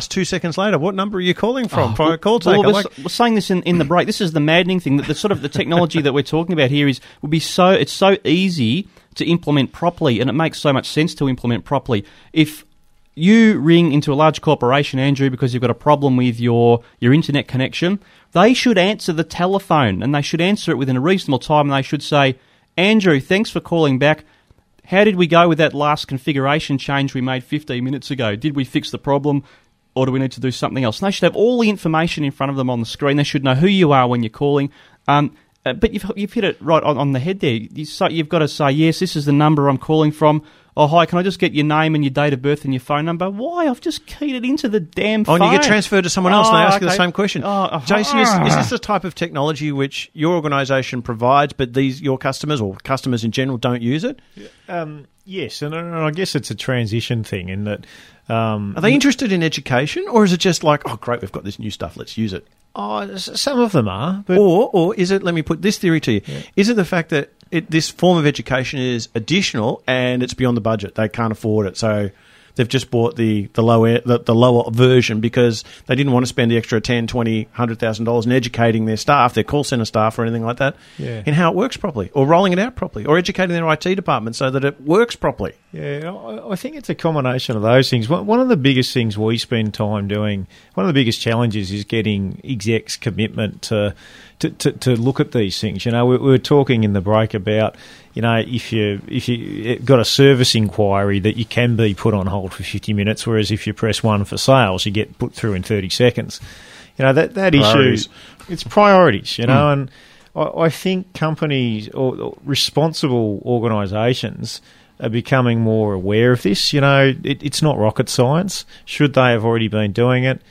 just two seconds later, what number are you calling from? Oh, For a call well, taker. we're, Like, we're saying this in, in the break. This is the maddening thing, that the sort of the technology that we're talking about here is would be so it's so easy to implement properly, and it makes so much sense to implement properly. If you ring into a large corporation, Andrew, because you've got a problem with your, your internet connection, they should answer the telephone, and they should answer it within a reasonable time, and they should say, Andrew, thanks for calling back. How did we go with that last configuration change we made fifteen minutes ago? Did we fix the problem, or do we need to do something else? And they should have all the information in front of them on the screen. They should know who you are when you're calling. Um, uh, but you've, you've hit it right on, on the head there. You, so you've got to say, yes, this is the number I'm calling from. Oh, hi, can I just get your name and your date of birth and your phone number? Why? I've just keyed it into the damn oh, phone. and you get transferred to someone else oh, and they ask okay. you the same question. Oh, uh, Jason, is, is this the type of technology which your organisation provides, but these your customers or customers in general don't use it? Um, yes, and, and I guess it's a transition thing in that... Um, Are they interested in education, or is it just like, oh, great, we've got this new stuff, let's use it? Oh, s- some of them are. But or, or is it, let me put this theory to you, Yeah. is it the fact that it, this form of education is additional and it's beyond the budget? They can't afford it, so they've just bought the, the, lower, the, the lower version because they didn't want to spend the extra ten, twenty, one hundred thousand dollars in educating their staff, their call centre staff or anything like that, Yeah. in how it works properly, or rolling it out properly, or educating their I T department so that it works properly. Yeah, I I think it's a combination of those things. One one of the biggest things we spend time doing, one of the biggest challenges is getting execs' commitment to to, to, to look at these things. You know, we, we were talking in the break about, you know, if you if you got a service inquiry that you can be put on hold for fifty minutes, whereas if you press one for sales, you get put through in thirty seconds. You know, that, that Priorities. issue, it's priorities, you know, Mm. and I, I think companies or, or responsible organisations are becoming more aware of this. You know, it, it's not rocket science. Should they have already been doing it?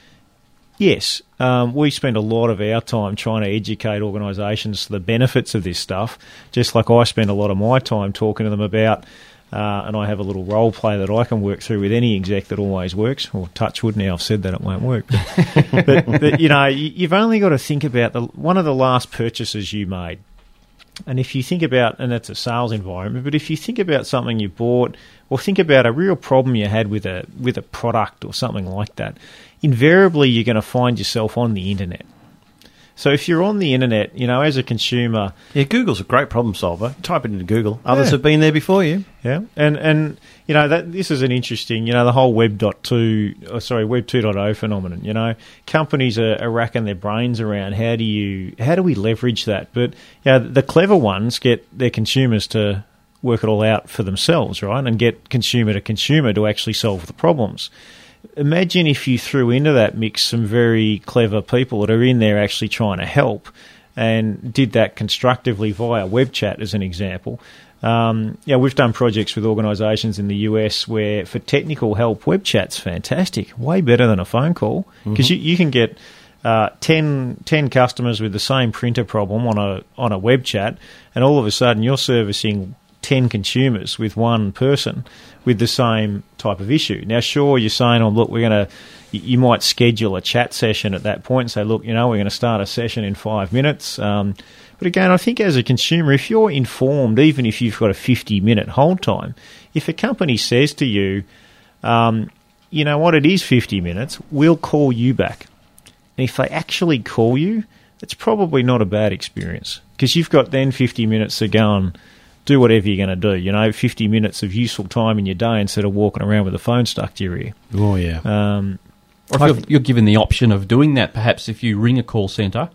Yes. Um, we spend a lot of our time trying to educate organisations to the benefits of this stuff, just like I spend a lot of my time talking to them about, uh, and I have a little role play that I can work through with any exec that always works, or touch wood, now I've said that it won't work. But, but, but you know, you, you've only got to think about the, one of the last purchases you made. And if you think about, and that's a sales environment, but if you think about something you bought, or think about a real problem you had with a with a product or something like that, invariably you're going to find yourself on the internet. So if you're on the internet, you know, as a consumer... Yeah, Google's a great problem solver. Type it into Google. Others Yeah. have been there before you. Yeah, and, and you know, that this is an interesting, you know, the whole Web dot two, oh, sorry, Web two point oh phenomenon. You know, companies are, are racking their brains around how do you, how do we leverage that? But you know, the clever ones get their consumers to work it all out for themselves, right, and get consumer to consumer to actually solve the problems. Imagine if you threw into that mix some very clever people that are in there actually trying to help, and did that constructively via web chat, as an example. Um, yeah, we've done projects with organisations in the U S where, for technical help, web chat's fantastic, way better than a phone call, because Mhm. you, you can get uh, ten, ten customers with the same printer problem on a on a web chat, and all of a sudden you're servicing ten consumers with one person with the same type of issue. Now, sure, you're saying, oh, look, we're going to, you might schedule a chat session at that point and say, look, you know, we're going to start a session in five minutes. Um, but again, I think as a consumer, if you're informed, even if you've got a fifty-minute hold time, if a company says to you, um, you know what, it is fifty minutes, we'll call you back. And if they actually call you, it's probably not a bad experience, because you've got then fifty minutes to go and do whatever you're going to do, you know, fifty minutes of useful time in your day instead of walking around with a phone stuck to your ear. Oh, yeah. Um, Or if you're, you're given the option of doing that, perhaps if you ring a call centre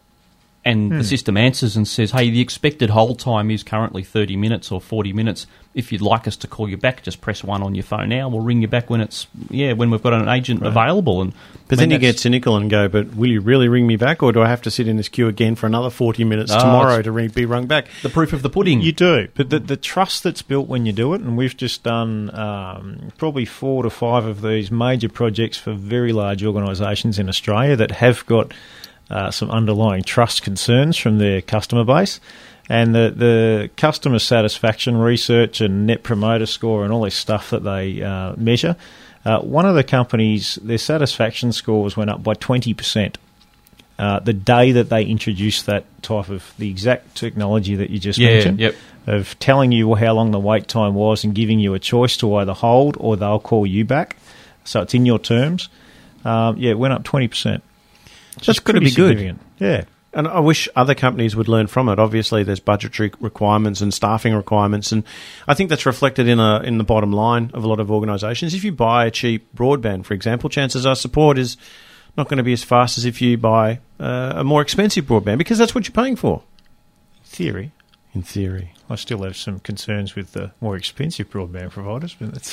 and Hmm. the system answers and says, hey, the expected hold time is currently thirty minutes or forty minutes. If you'd like us to call you back, just press one on your phone now. We'll ring you back when it's, yeah, when we've got an agent Right. available. And But I mean, then you that's- get cynical and go, but will you really ring me back, or do I have to sit in this queue again for another forty minutes Oh, tomorrow it's to ring, be rung back? the proof of the pudding. You do, but the, the trust that's built when you do it, and we've just done um, probably four to five of these major projects for very large organisations in Australia that have got uh, some underlying trust concerns from their customer base. And the, the customer satisfaction research and net promoter score and all this stuff that they uh, measure, uh, one of the companies, their satisfaction scores went up by twenty percent. Uh, the day that they introduced that type of, the exact technology that you just Yeah, mentioned, yep. of telling you how long the wait time was and giving you a choice to either hold or they'll call you back. So it's in your terms. Um, yeah, it went up twenty percent. That's got to be good. Yeah. And I wish other companies would learn from it. Obviously, there's budgetary requirements and staffing requirements, and I think that's reflected in a in the bottom line of a lot of organisations. If you buy a cheap broadband, for example, chances are support is not going to be as fast as if you buy uh, a more expensive broadband, because that's what you're paying for. Theory. In theory. I still have some concerns with the more expensive broadband providers, but that's...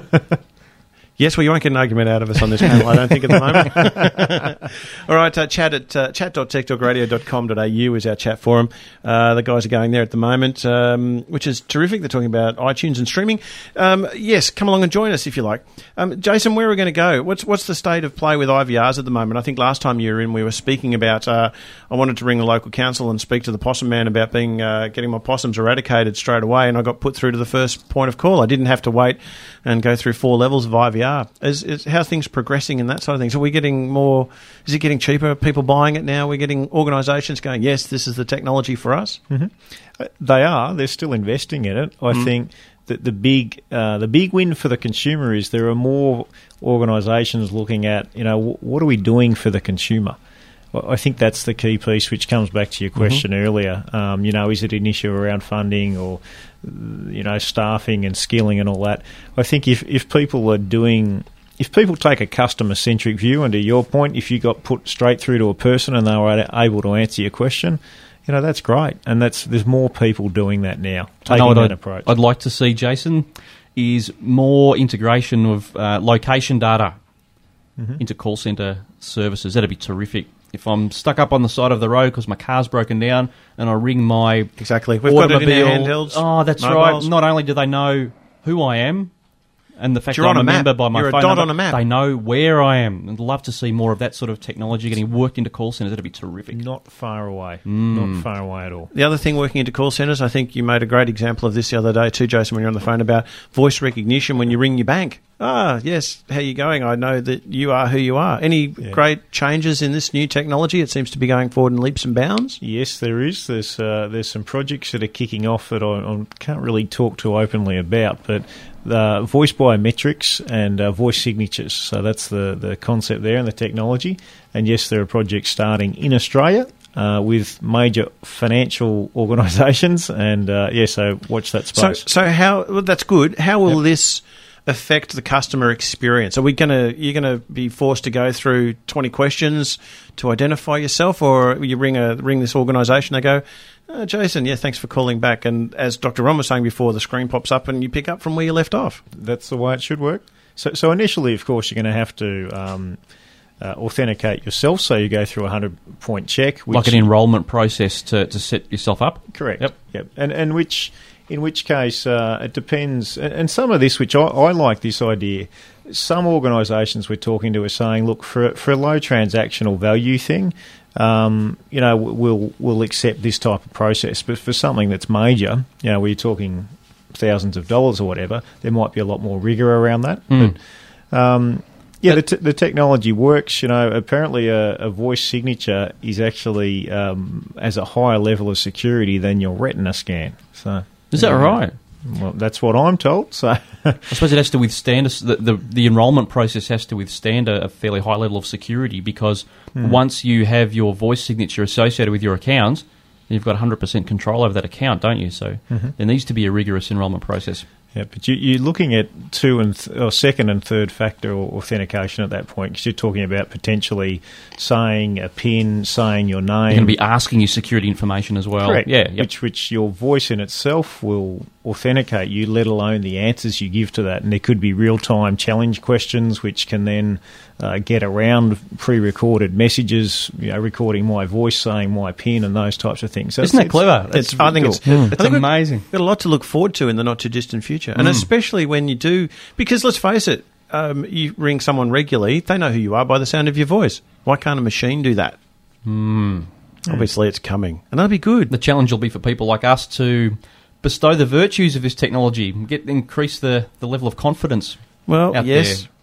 Yes, well, you won't get an argument out of us on this panel, I don't think, at the moment. All right, uh, chat at uh, chat dot tech talk radio dot com dot a u is our chat forum. Uh, the guys are going there at the moment, um, which is terrific. They're talking about iTunes and streaming. Um, yes, come along and join us if you like. Um, Jason, where are we going to go? What's what's the state of play with I V Rs at the moment? I think last time you were in, we were speaking about, uh, I wanted to ring the local council and speak to the possum man about being uh, getting my possums eradicated straight away, and I got put through to the first point of call. I didn't have to wait and go through four levels of I V R. Is, is how are things progressing in that side of things? Are we getting more? Is it getting cheaper? Are people buying it now? We're getting organisations going, yes, this is the technology for us. Mm-hmm. Uh, they are. They're still investing in it. I mm. think that the big uh, the big win for the consumer is there are more organisations looking at, you know, w- what are we doing for the consumer? I think that's the key piece, which comes back to your question mm-hmm. earlier. Um, you know, is it an issue around funding or, you know, staffing and skilling and all that? I think if, if people are doing... If people take a customer-centric view, and to your point, if you got put straight through to a person and they were able to answer your question, you know, that's great. And that's there's more people doing that now, taking that I'd, approach. I'd like to see, Jason, is more integration of uh, location data mm-hmm. into call centre services. That'd be terrific. If I'm stuck up on the side of the road because my car's broken down and I ring my exactly, we've automobile, got it in our handhelds. Oh, that's mobiles. Right. Not only do they know who I am, and the fact You're that I'm a a member map. by my You're phone a dot number, on a map. They know where I am. I'd love to see more of that sort of technology getting worked into call centres. That'd be terrific. Not far away. Mm. Not far away at all. The other thing working into call centres, I think you made a great example of this the other day too, Jason, when you're on the phone about voice recognition when you ring your bank. Ah, yes, how you going? I know that you are who you are. Any yeah. great changes in this new technology? It seems to be going forward in leaps and bounds. Yes, there is. There's uh, there's some projects that are kicking off that I, I can't really talk too openly about, but the voice biometrics and uh, voice signatures. So that's the, the concept there and the technology. And yes, there are projects starting in Australia uh, with major financial organisations. And uh, yeah, so watch that space. So, so how? Well, that's good. How will yep. this affect the customer experience? Are we going to you're going to be forced to go through twenty questions to identify yourself, or you ring a ring this organisation, they go, oh, Jason, yeah, thanks for calling back, and as Doctor Ron was saying before, the screen pops up and you pick up from where you left off. That's the way it should work. So, so initially, of course, you're going to have to um, uh, authenticate yourself, so you go through a hundred point check, which like an enrolment process to, to set yourself up. Correct. Yep. Yep. And and which. In which case, uh, it depends. And some of this, which I, I like this idea, some organisations we're talking to are saying, look, for, for a low transactional value thing, um, you know, we'll, we'll accept this type of process. But for something that's major, you know, we're talking thousands of dollars or whatever, there might be a lot more rigour around that. Mm. But, um, yeah, the, t- the technology works. You know, apparently a, a voice signature is actually um, as a higher level of security than your retina scan. So... Is that right? Well, that's what I'm told. So I suppose it has to withstand a, the, the the enrolment process has to withstand a, a fairly high level of security, because mm. once you have your voice signature associated with your account, you've got one hundred percent control over that account, don't you? So mm-hmm. there needs to be a rigorous enrolment process. Yeah, but you, you're looking at two and th- or second and third factor authentication at that point, because you're talking about potentially saying a PIN, saying your name. They're going to be asking you security information as well. Correct. Yeah, yep. Which which your voice in itself will authenticate you, let alone the answers you give to that. And there could be real-time challenge questions which can then uh, get around pre-recorded messages, you know, recording my voice, saying my PIN and those types of things. So Isn't that clever? It's, I think cool. it's, mm. it's I think amazing. We've got a lot to look forward to in the not-too-distant future. And mm. especially when you do, because let's face it, um, you ring someone regularly, they know who you are by the sound of your voice. Why can't a machine do that? Mm. Obviously, it's coming. And that'll be good. The challenge will be for people like us to bestow the virtues of this technology, get increase the, the level of confidence. Well, out yes. there.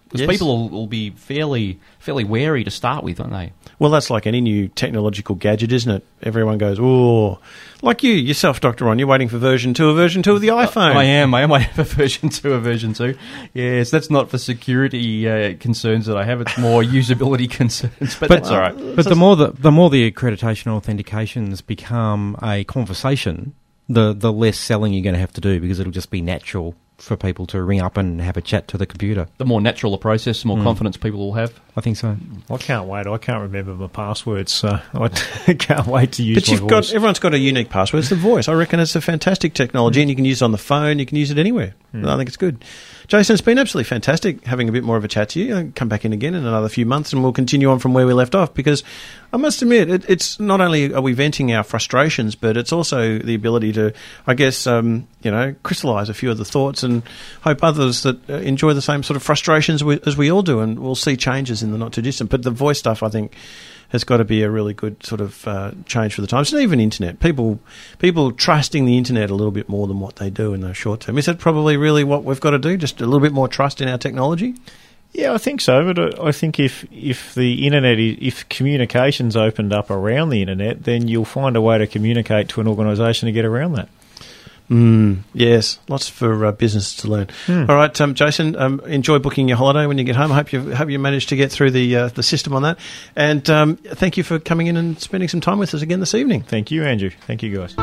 Because Yes. people will, will be fairly fairly wary to start with, won't they? Well, that's like any new technological gadget, isn't it? Everyone goes, oh, like you yourself, Doctor Ron. You're waiting for version two or version two of the iPhone. I am. I am waiting for version two or version two. Yes, that's not for security uh, concerns that I have. It's more usability concerns. But, that's all right. But the more the the more the accreditation authentications become a conversation, the the less selling you're going to have to do, because it'll just be natural for people to ring up and have a chat to the computer. The more natural the process, the more Mm. confidence people will have. I think so. I can't wait. I can't remember my passwords, so I can't wait to use But my you've got voice. everyone's got a unique password. It's the voice. I reckon it's a fantastic technology, and you can use it on the phone. You can use it anywhere. I think it's good. Jason, it's been absolutely fantastic having a bit more of a chat to you. I'll come back in again in another few months, and we'll continue on from where we left off. Because I must admit, it, it's not only are we venting our frustrations, but it's also the ability to, I guess, um, you know, crystallise a few of the thoughts and hope others that uh, enjoy the same sort of frustrations we, as we all do, and we'll see changes in the not too distant. But the voice stuff, I think, has got to be a really good sort of uh, change for the times. And even internet, people people trusting the internet a little bit more than what they do in the short term. Is that probably really what we've got to do? Just a little bit more trust in our technology? Yeah, I think so. But I think if if the internet, is, if communications opened up around the internet, then you'll find a way to communicate to an organisation to get around that. Mm, yes, lots for uh, business to learn. Hmm. All right, um, Jason, um, enjoy booking your holiday when you get home. I hope you hope you managed to get through the uh, the system on that. And um, thank you for coming in and spending some time with us again this evening. Thank you, Andrew. Thank you, guys.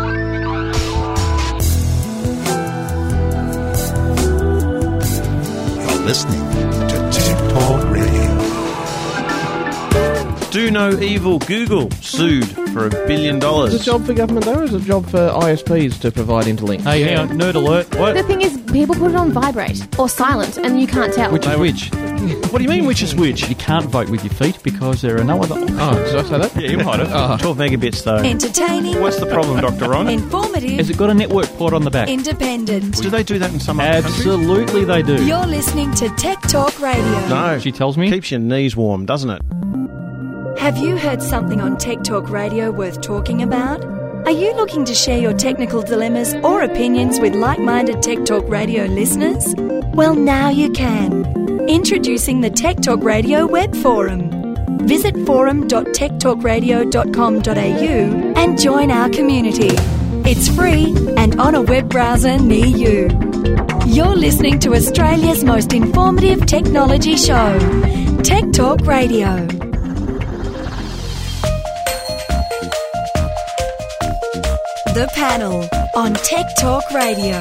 You're listening to Tech Talk Radio. Do no evil. Google sued for a billion dollars. Is it a job for government though, or is it a job for I S Ps to provide interlinks? Hey, hang on, nerd alert. What? The thing is, people put it on vibrate or silent, and you can't tell. Which is which? What do you mean, which is which? You can't vote with your feet because there are no other options. Oh, did I say that? Yeah, you might have. Oh. twelve megabits, though. Entertaining. What's the problem, Doctor Ron? Informative. Has it got a network port on the back? Independent. Do they do that in some other countries? Absolutely they do. You're listening to Tech Talk Radio. No. She tells me. Keeps your knees warm, doesn't it? Have you heard something on Tech Talk Radio worth talking about? Are you looking to share your technical dilemmas or opinions with like-minded Tech Talk Radio listeners? Well, now you can. Introducing the Tech Talk Radio web forum. Visit forum dot tech talk radio dot com dot a u and join our community. It's free and on a web browser near you. You're listening to Australia's most informative technology show, Tech Talk Radio. The Panel on Tech Talk Radio.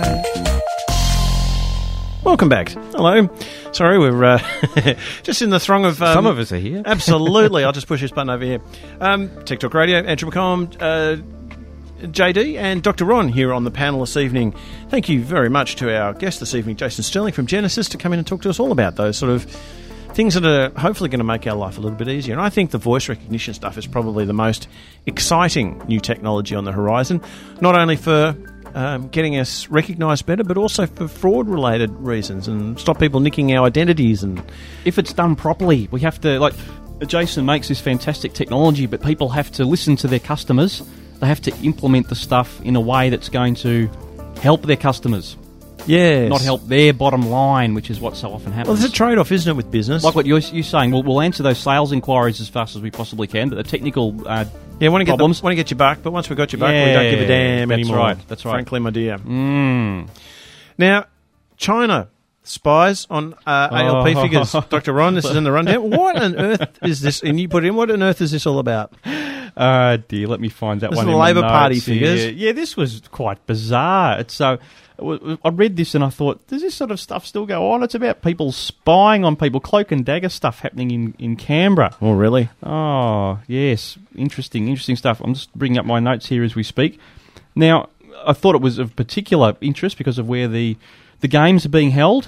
Welcome back. Hello. Sorry, we're uh, just in the throng of... Um, Some of us are here. Absolutely. I'll just push this button over here. Um, Tech Talk Radio, Andrew McComb, uh, J D and Doctor Ron here on the panel this evening. Thank you very much to our guest this evening, Jason Sterling from Genesis, to come in and talk to us all about those sort of things that are hopefully going to make our life a little bit easier. And I think the voice recognition stuff is probably the most exciting new technology on the horizon, not only for um, getting us recognised better, but also for fraud-related reasons and stop people nicking our identities. And if it's done properly, we have to, like, Jason makes this fantastic technology, but people have to listen to their customers. They have to implement the stuff in a way that's going to help their customers. Yes. Not help their bottom line, which is what so often happens. Well, there's a trade-off, isn't it, with business? Like what you're, you're saying, we'll, we'll answer those sales inquiries as fast as we possibly can, but the technical uh, yeah, want to get problems... want to get you back, but once we've got you back, yeah, we don't give a damn that's anymore. Right, that's right. Frankly, my dear. Mm. Now, China spies on uh, A L P Oh. figures. Doctor Ron, this is in the rundown. What on earth is this? And you put it in, what on earth is this all about? Uh, dear, let me find that This one is in the my Labor Party notes. figures. Yeah, yeah, this was quite bizarre. It's so... I read this and I thought, does this sort of stuff still go on? It's about people spying on people, cloak and dagger stuff happening in, in Canberra. Oh, really? Oh, yes. Interesting, interesting stuff. I'm just bringing up my notes here as we speak. Now, I thought it was of particular interest because of where the, the games are being held.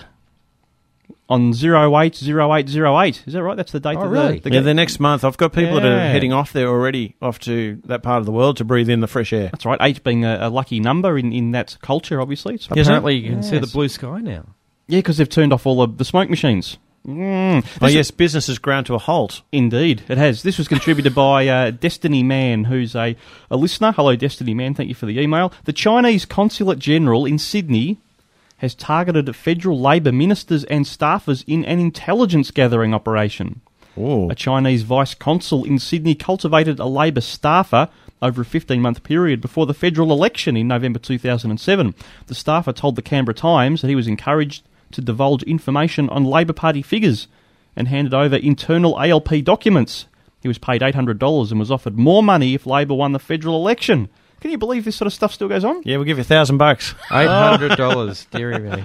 On zero eight zero eight zero eight. Is that right? That's the date Oh, of really? the, the yeah, they're next month. I've got people that are Yeah. heading off there already, off to that part of the world to breathe in the fresh air. That's right, eight being a, a lucky number in, in that culture, obviously. It's Apparently you can see the Yes. blue sky now. Yeah, because they've turned off all the, the smoke machines. Mm. Oh, This- yes, business has ground to a halt. Indeed, it has. This was contributed by uh, Destiny Man, who's a, a listener. Hello, Destiny Man. Thank you for the email. The Chinese Consulate General in Sydney has targeted federal Labor ministers and staffers in an intelligence gathering operation. Ooh. A Chinese vice consul in Sydney cultivated a Labor staffer over a fifteen-month period before the federal election in November two thousand seven. The staffer told the Canberra Times that he was encouraged to divulge information on Labor Party figures and handed over internal A L P documents. He was paid eight hundred dollars and was offered more money if Labor won the federal election. Can you believe this sort of stuff still goes on? Yeah, we'll give you a thousand bucks. Eight hundred dollars, dearie me.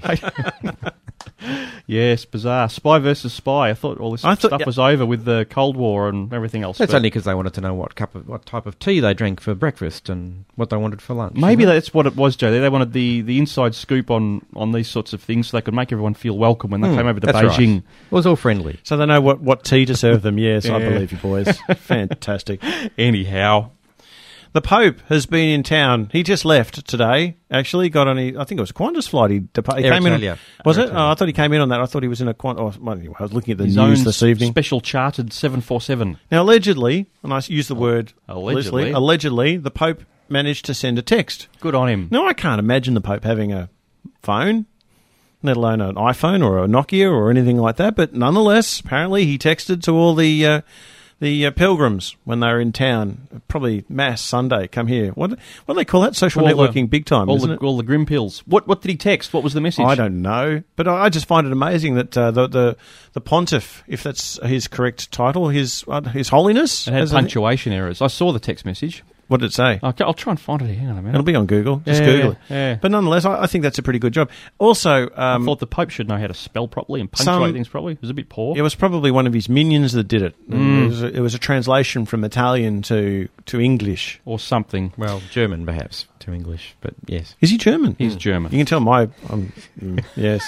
Yes, bizarre. Spy versus spy. I thought all this I thought- stuff yeah. was over with the Cold War and everything else. That's but only because they wanted to know what cup of what type of tea they drank for breakfast and what they wanted for lunch. maybe isn't it? that's what it was, Joe. They wanted the, the inside scoop on, on these sorts of things so they could make everyone feel welcome when they Hmm, came over to that's Beijing. right. It was all friendly. So they know what, what tea to serve them. Yes, I Yeah. believe you, boys. Fantastic. Anyhow. The Pope has been in town. He just left today, actually. Got on, he, I think it was a Qantas flight. He, depa- he Air came in. Italia. Was Air it? Oh, I thought he came in on that. I thought he was in a Qantas. Oh, well, anyway, I was looking at the His news own this evening. special chartered seven forty-seven. Now, allegedly, and I use the word Allegedly. loosely, allegedly, the Pope managed to send a text. Good on him. Now, I can't imagine the Pope having a phone, let alone an iPhone or a Nokia or anything like that. But nonetheless, apparently he texted to all the uh, the uh, pilgrims when they were in town. Probably Mass Sunday, come here. What what do they call that? Social All the- networking big time, all isn't the, it? All the grim pills. What what did he text? What was the message? I don't know, but I I just find it amazing that uh, the, the the pontiff, if that's his correct title, his uh, his holiness, It had has a- punctuation errors. I saw the text message. What did it say? Okay, I'll try and find it here. Hang on a minute. It'll be on Google. Just Yeah, Google it. yeah. But nonetheless, I, I think that's a pretty good job. Also, um, I thought the Pope should know how to spell properly and punctuate some- things properly. It was a bit poor. it was probably one of his minions that did it. Mm. It, was a, it was a translation from Italian to, to English. Or something. Well, German perhaps to English, but yes. Is he German? He's German. You can tell my... Um, mm, yes.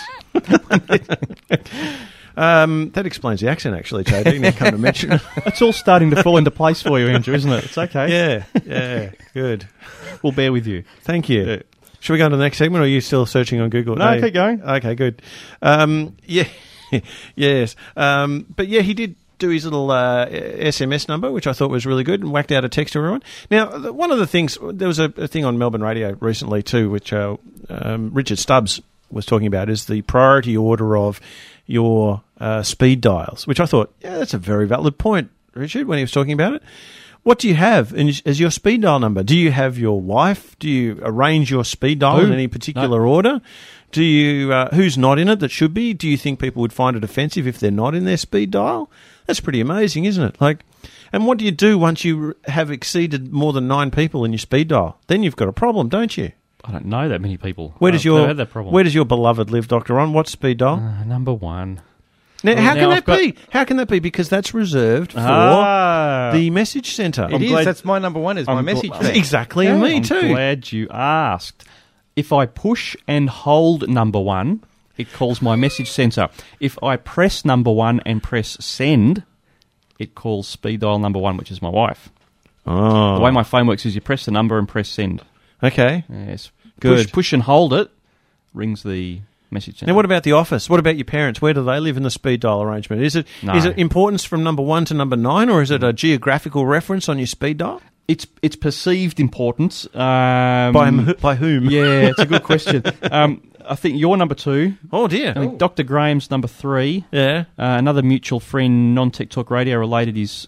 um, that explains the accent, actually, J D, now come to mention it. It's all starting to fall into place for you, Andrew, isn't it? It's okay. Yeah, yeah, good. We'll bear with you. Thank you. Yeah. Should we go on to the next segment, or are you still searching on Google? No, keep going. Okay, good. Um, yeah, yes. Um, but yeah, he did do his little uh, S M S number, which I thought was really good, and whacked out a text to everyone. Now, th- one of the things, there was a, a thing on Melbourne radio recently too, which uh, um, Richard Stubbs was talking about, is the priority order of your uh, speed dials, which I thought, yeah, that's a very valid point, Richard, when he was talking about it. What do you have in, as your speed dial number? Do you have your wife? Do you arrange your speed dial Who? in any particular order? Do you uh, who's not in it that should be? Do you think people would find it offensive if they're not in their speed dial? That's pretty amazing, isn't it? Like, and what do you do once you have exceeded more than nine people in your speed dial? Then you've got a problem, don't you? I don't know that many people. Where does I've your never had that problem. where does your beloved live, Doctor Ron? What speed dial? Uh, number one. Now, Well, how now can I've that got- be? How can that be? Because that's reserved for Ah. the message centre. It is. glad- That's my number one. Is my I'm message. gl- bank. Exactly, and me I'm too. glad you asked. If I push and hold number one, it calls my message centre. If I press number one and press send, it calls speed dial number one, which is my wife. Oh, The way my phone works is you press the number and press send. okay. Yes. Good. Push, push and hold it, rings the message centre. Now, what about the office? What about your parents? Where do they live in the speed dial arrangement? Is it No. is it importance from number one to number nine, or is it a geographical reference on your speed dial? It's it's perceived importance. Um, By m- by whom? Yeah, it's a good question. um, I think you're number two. Oh dear. I think Doctor Graham's number three. Yeah. Uh, another mutual friend, non-Tech Talk Radio related, is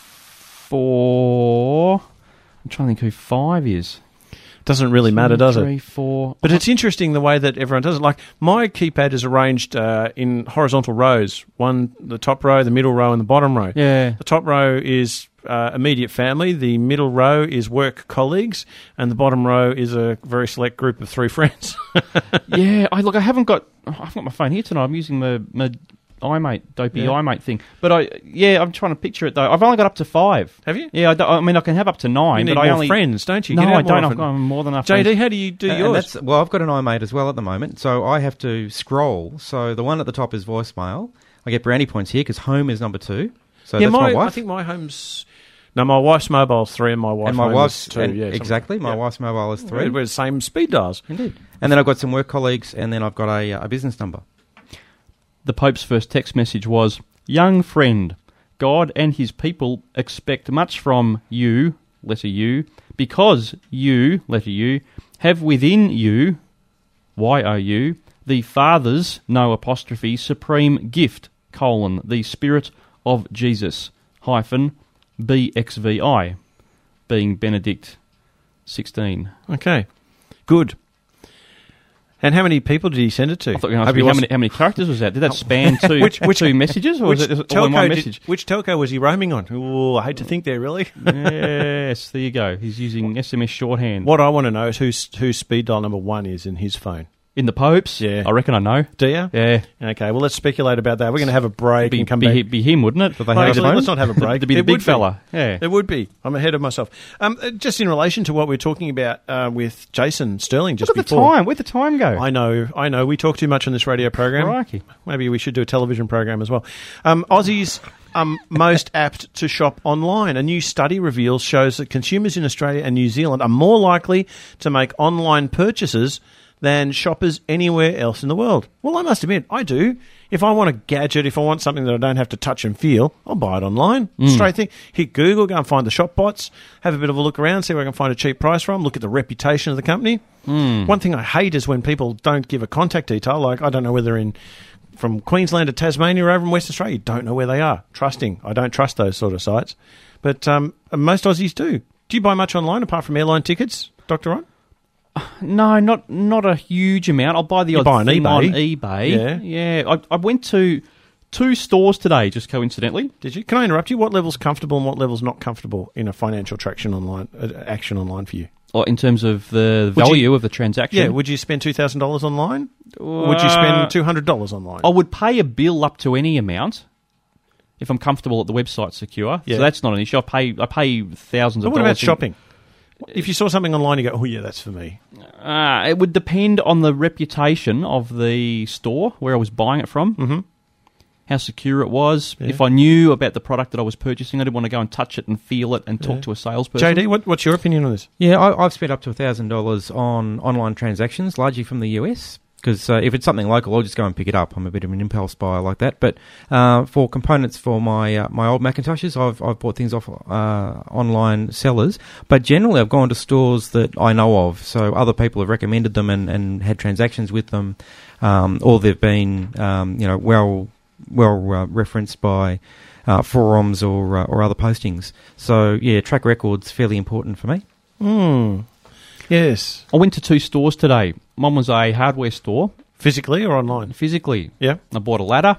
four. I'm trying to think who five is. Doesn't really matter, does Three, it? four. But it's interesting the way that everyone does it. Like, my keypad is arranged uh, in horizontal rows. One, the top row, the middle row, and the bottom row. Yeah. The top row is uh, immediate family. The middle row is work colleagues. And the bottom row is a very select group of three friends. Yeah, I look. I haven't got. I haven't got my phone here tonight. I'm using my my iMate, dopey Yeah. iMate thing. But I, yeah, I'm trying to picture it though. I've only got up to five. Have you? Yeah, I, don't- I mean, I can have up to nine. You need but I more only friends, don't you? No, Get out I more don't. I've often. got more than enough. J D, friends. how do you do Uh, and yours? that's, well, I've got an iMate as well at the moment, so I have to scroll. So the one at the top is voicemail. I get brownie points here because home is number two. So yeah, that's my, my wife. I think my home's... No, my wife's mobile's three and my wife's and my home wife's is two. and yeah, something- exactly. My yeah. wife's mobile is three. We're, we're the same speed dials. Indeed. And then I've got some work colleagues, and then I've got a, uh, a business number. The Pope's first text message was, "Young friend, God and his people expect much from you, letter U, because you, letter U, have within you, Y O U, The Father's, no apostrophe, supreme gift, colon, the Spirit of Jesus, hyphen, B X V I, being Benedict sixteen. Okay, good. And how many people did he send it to? I thought you were going to ask me how many, how many characters was that? Did that span two, which, which, two messages, or which was it telco all in one did- message? which telco was he roaming on? Oh, I hate to think there, really. Yes, there you go. He's using S M S shorthand. What I want to know is whose whose speed dial number one is in his phone. In the Pope's? Yeah. I reckon I know. Do you? Yeah. Okay, well, let's speculate about that. We're going to have a break Be, and come be, back. hi- be him, wouldn't it? That they No, have actually, a phone? let's not have a break. It'd be the It big would fella. Yeah. It would be. I'm ahead of myself. Um, uh, just in relation to what we were talking about uh, with Jason Sterling just Look at before. the time. Where'd the time go? I know, I know. We talk too much on this radio program. Crikey. Maybe we should do a television program as well. Um, Aussies um, most apt to shop online. A new study reveals shows that consumers in Australia and New Zealand are more likely to make online purchases than shoppers anywhere else in the world. Well, I must admit, I do. If I want a gadget, if I want something that I don't have to touch and feel, I'll buy it online. Mm. Straight thing. Hit Google, go and find the shop bots, have a bit of a look around, see where I can find a cheap price from, look at the reputation of the company. Mm. One thing I hate is when people don't give a contact detail, like I don't know whether in from Queensland to Tasmania or over in West Australia, you don't know where they are. Trusting. I don't trust those sort of sites. But um, most Aussies do. Do you buy much online apart from airline tickets, Doctor Ron? No, not not a huge amount. I'll buy the You odd buy on thing eBay. on eBay. Yeah. Yeah. I, I went to two stores today, just coincidentally. Did you? Can I interrupt you? What level's comfortable and what level's not comfortable in a financial traction online uh, action online for you? Or in terms of the Would value you- of the transaction. Yeah. Would you spend two thousand dollars online? Or would you Uh, spend two hundred dollars online? I would pay a bill up to any amount if I'm comfortable that the website's secure. Yeah. So that's not an issue. I pay I pay thousands But of what dollars. about shopping? If you saw something online, you go, oh, yeah, that's for me. Uh, it would depend on the reputation of the store where I was buying it from, mm-hmm. how secure it was. Yeah. If I knew about the product that I was purchasing, I didn't want to go and touch it and feel it and talk Yeah. to a salesperson. J D, what, what's your opinion on this? Yeah, I, I've spent up to one thousand dollars on online transactions, largely from the U S, because uh, if it's something local, I'll just go and pick it up. I'm a bit of an impulse buyer like that. But uh, for components for my uh, my old Macintoshes, I've I've bought things off uh, online sellers. But generally, I've gone to stores that I know of. So other people have recommended them and, and had transactions with them, um, or they've been um, you know well well uh, referenced by uh, forums or uh, or other postings. So yeah, track record's fairly important for me. Hmm. Yes. I went to two stores today. One was a hardware store. Physically or online? Physically. Yeah. I bought a ladder.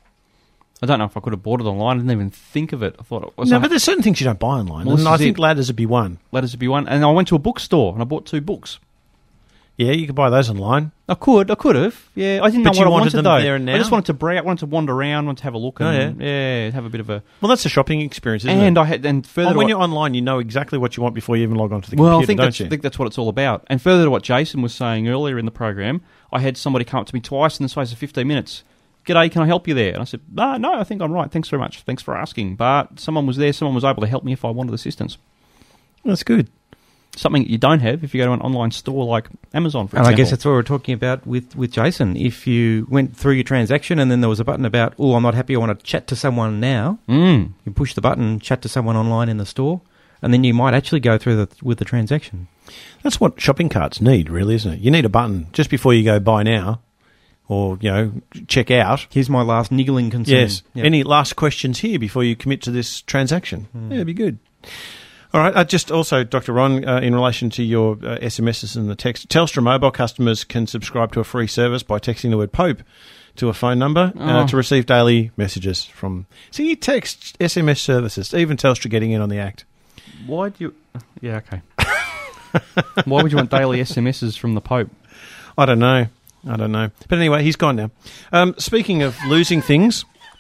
I don't know if I could have bought it online. I didn't even think of it. I thought it was. No, a- but there's certain things you don't buy online. Well, and this I is think it. ladders would be one. Ladders would be one. And I went to a bookstore and I bought two books. Yeah, you could buy those online. I could, I could have. Yeah, I didn't But know you what I wanted wanted them though. there and I just now? wanted to browse, wanted to wander around, wanted to have a look, Oh, and yeah. have a bit of a. Well, that's a shopping experience, isn't and it? I had, and further. Oh, to when what- you're online, you know exactly what you want before you even log onto the well, computer, I think don't that's, you? I think that's what it's all about. And further to what Jason was saying earlier in the program, I had somebody come up to me twice in the space of fifteen minutes. G'day, can I help you there? And I said, no, no, I think I'm right. Thanks very much. Thanks for asking. But someone was there. Someone was able to help me if I wanted assistance. That's good. Something that you don't have if you go to an online store like Amazon, for And example. I guess that's what we we're talking about with, with Jason. If you went through your transaction and then there was a button about, oh, I'm not happy, I want to chat to someone now, mm. you push the button, chat to someone online in the store, and then you might actually go through the, with the transaction. That's what shopping carts need, really, isn't it? You need a button just before you go buy now or, you know, check out. Here's my last niggling concern. Yes. Yep. Any last questions here before you commit to this transaction? Mm. Yeah, it'd be good. All right. Uh, just also, Doctor Ron, uh, in relation to your uh, S M Ses and the text, Telstra mobile customers can subscribe to a free service by texting the word Pope to a phone number uh, Oh. to receive daily messages from... See, you text S M S services, even Telstra getting in on the act. Why do you... Yeah, okay. Why would you want daily S M Ses from the Pope? I don't know. I don't know. But anyway, he's gone now. Um, speaking of losing things...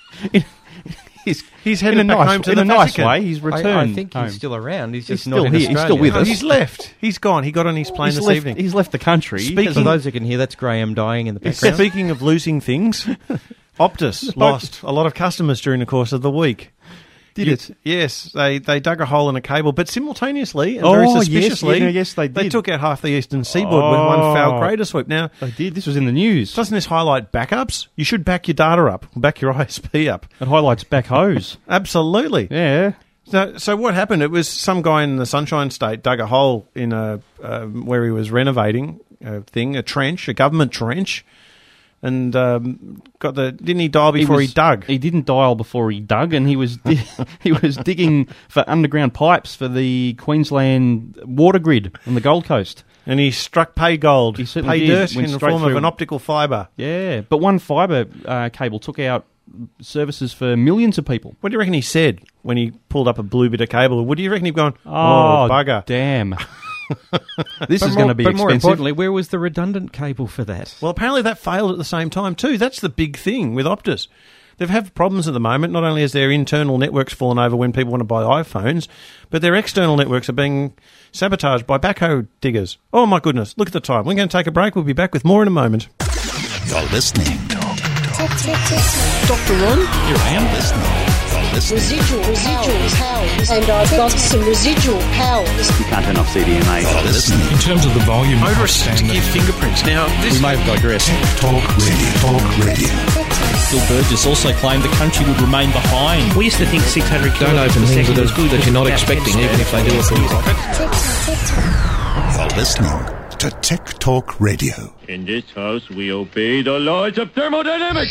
He's, he's headed in a back nice, home to in the a nice Vatican. way. He's returned. I, I think home. he's still around. He's He's just still not in here. He's Australia. still with No, us. he's left. He's gone. He got on his plane He's this left, evening. he's left the country. Speaking- For those who can hear, that's Graham dying in the background. Speaking of losing things, Optus lost a lot of customers during the course of the week. Did You- it? Yes, they, they dug a hole in a cable, but simultaneously and very Oh, yes, suspiciously, yeah, yes, they they did. took out half the eastern seaboard with one Oh. foul crater sweep. Now, They did. This was in the news. doesn't this highlight backups? You should back your data up, back your I S P up. It highlights back hose. Absolutely. Yeah. So, so what happened? It was some guy in the Sunshine State dug a hole in a uh, where he was renovating a thing, a trench, a government trench, and um, got the. Didn't he dial before he, was- he dug? He didn't dial before he dug, and he was di- he was digging for underground pipes for the Queensland water grid on the Gold Coast. And he struck pay gold, He certainly pay did. dirt Went in the straight form of through. an optical fibre. Yeah, but one fibre uh, cable took out services for millions of people. What do you reckon he said when he pulled up a blue bit of cable? What do you reckon he'd gone, oh, Oh, bugger. damn. This But is more- going to be but more expensive. importantly, where was the redundant cable for that? Well, apparently that failed at the same time too. That's the big thing with Optus. They've had problems at the moment. Not only has their internal networks fallen over when people want to buy iPhones, but their external networks are being sabotaged by backhoe diggers. Oh, my goodness. Look at the time. We're going to take a break. We'll be back with more in a moment. You're listening. Doctor Ron? Here I am listening. You're listening. Residual, residual powers. And I've got some residual powers. You can't turn off C D M A. You're listening. In terms of the volume, Motorists to give fingerprints. Now, this we may have digressed. Talk Radio. Talk Radio. Bill Burgess also claimed the country would remain behind. We used to think six hundred Don't kilometres open per things second that, was good. that you're not expecting, even if they do it for you. You're listening to Tech Talk Radio. In this house, we obey the laws of thermodynamics.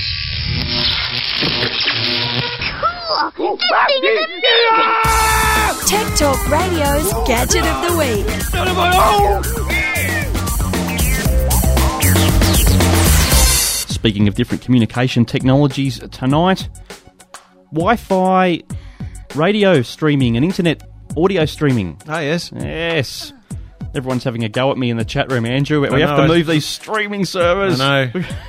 Tech Talk Radio's Gadget of the Week. Speaking of different communication technologies, tonight, Wi-Fi radio streaming and internet audio streaming. Oh, yes. Yes. Everyone's having a go at me in the chat room, Andrew. We I have know. to move these streaming servers. I know.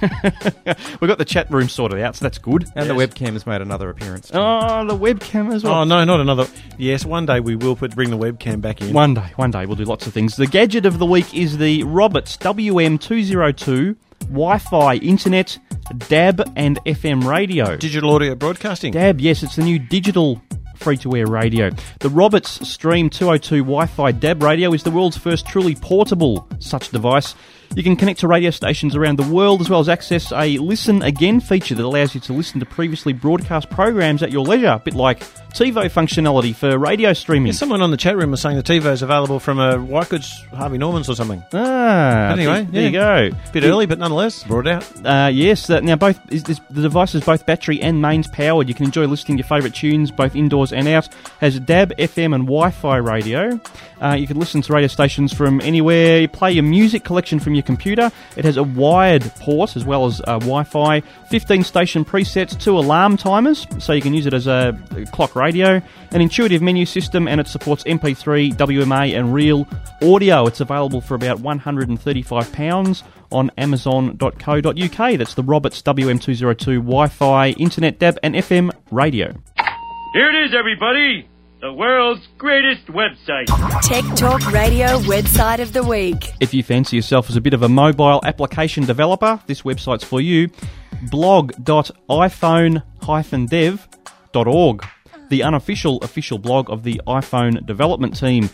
We've got the chat room sorted out, so that's good. And the webcam has made another appearance. Oh, the webcam as well. Oh, no, not another. Yes, one day we will put bring the webcam back in. One day, one day we'll do lots of things. The gadget of the week is the Roberts W M two oh two Wi-Fi Internet D A B and F M radio. Digital audio broadcasting. D A B, yes, it's the new digital free-to-air radio. The Roberts Stream two oh two Wi-Fi D A B radio is the world's first truly portable such device. You can connect to radio stations around the world, as well as access a Listen Again feature that allows you to listen to previously broadcast programs at your leisure, a bit like TiVo functionality for radio streaming. Yeah, someone on the chat room was saying the TiVo is available from a White Goods Harvey Norman's or something. Ah, Anyway, there yeah. you go. Bit early, but nonetheless, brought it out. Uh, yes, uh, now both is, is, the device is both battery and mains powered. You can enjoy listening to your favourite tunes both indoors and out. Has D A B, F M and Wi-Fi radio. Uh, you can listen to radio stations from anywhere. You play your music collection from your computer. It has a wired port as well as uh, Wi-Fi. fifteen station presets, two alarm timers, so you can use it as a clock radio. An intuitive menu system, and it supports M P three, W M A and real audio. It's available for about one hundred thirty-five pounds on amazon dot co dot uk. That's the Roberts W M two oh two Wi-Fi, Internet, D A B and F M radio. Here it is, everybody. The world's greatest website. Tech Talk Radio Website of the Week. If you fancy yourself as a bit of a mobile application developer, this website's for you. blog dot iphone dash dev dot org, the unofficial official blog of the iPhone development team.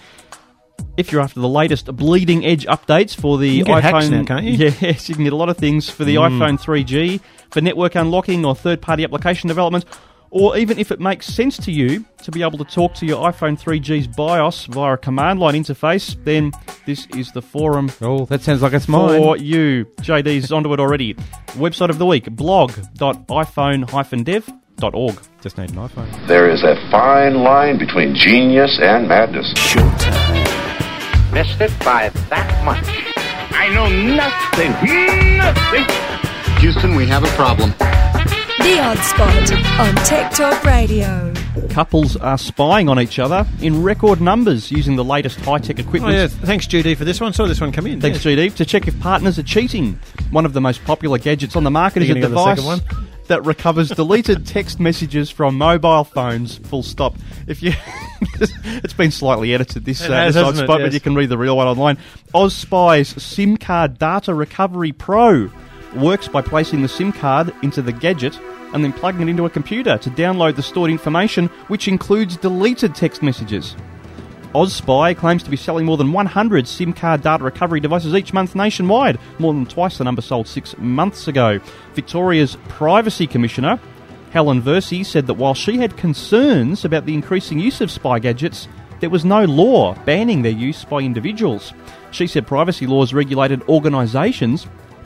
If you're after the latest bleeding edge updates for the You can get iPhone, hacks now, can't you? Yes, you can get a lot of things for the Mm. iPhone three G, for network unlocking or third-party application development, or even if it makes sense to you to be able to talk to your iPhone three G's BIOS via a command line interface, then this is the forum. Oh, that sounds like it's for mine. you. J D's onto it already. Website of the week, blog dot iphone dash dev dot org. Just need an iPhone. There is a fine line between genius and madness. Missed it by that much. I know nothing, nothing. Houston, we have a problem. The Odd Spot on Tech Talk Radio. Couples are spying on each other in record numbers using the latest high-tech Oh, equipment. yeah. Thanks, G D, for this one. Saw this one come in. Thanks, yes. G D, to check if partners are cheating. One of the most popular gadgets on the market You're is a gonna go to the device second one? that recovers deleted text messages from mobile phones. Full stop. If you, it's been slightly edited this, It uh, has, this Odd hasn't it? Spot, but Yes. you can read the real one online. OzSpy's SIM Card Data Recovery Pro works by placing the SIM card into the gadget and then plugging it into a computer to download the stored information, which includes deleted text messages. OzSpy claims to be selling more than one hundred SIM card data recovery devices each month nationwide, more than twice the number sold six months ago. Victoria's Privacy Commissioner, Helen Versey, said that while she had concerns about the increasing use of spy gadgets, there was no law banning their use by individuals. She said privacy laws regulated organisations,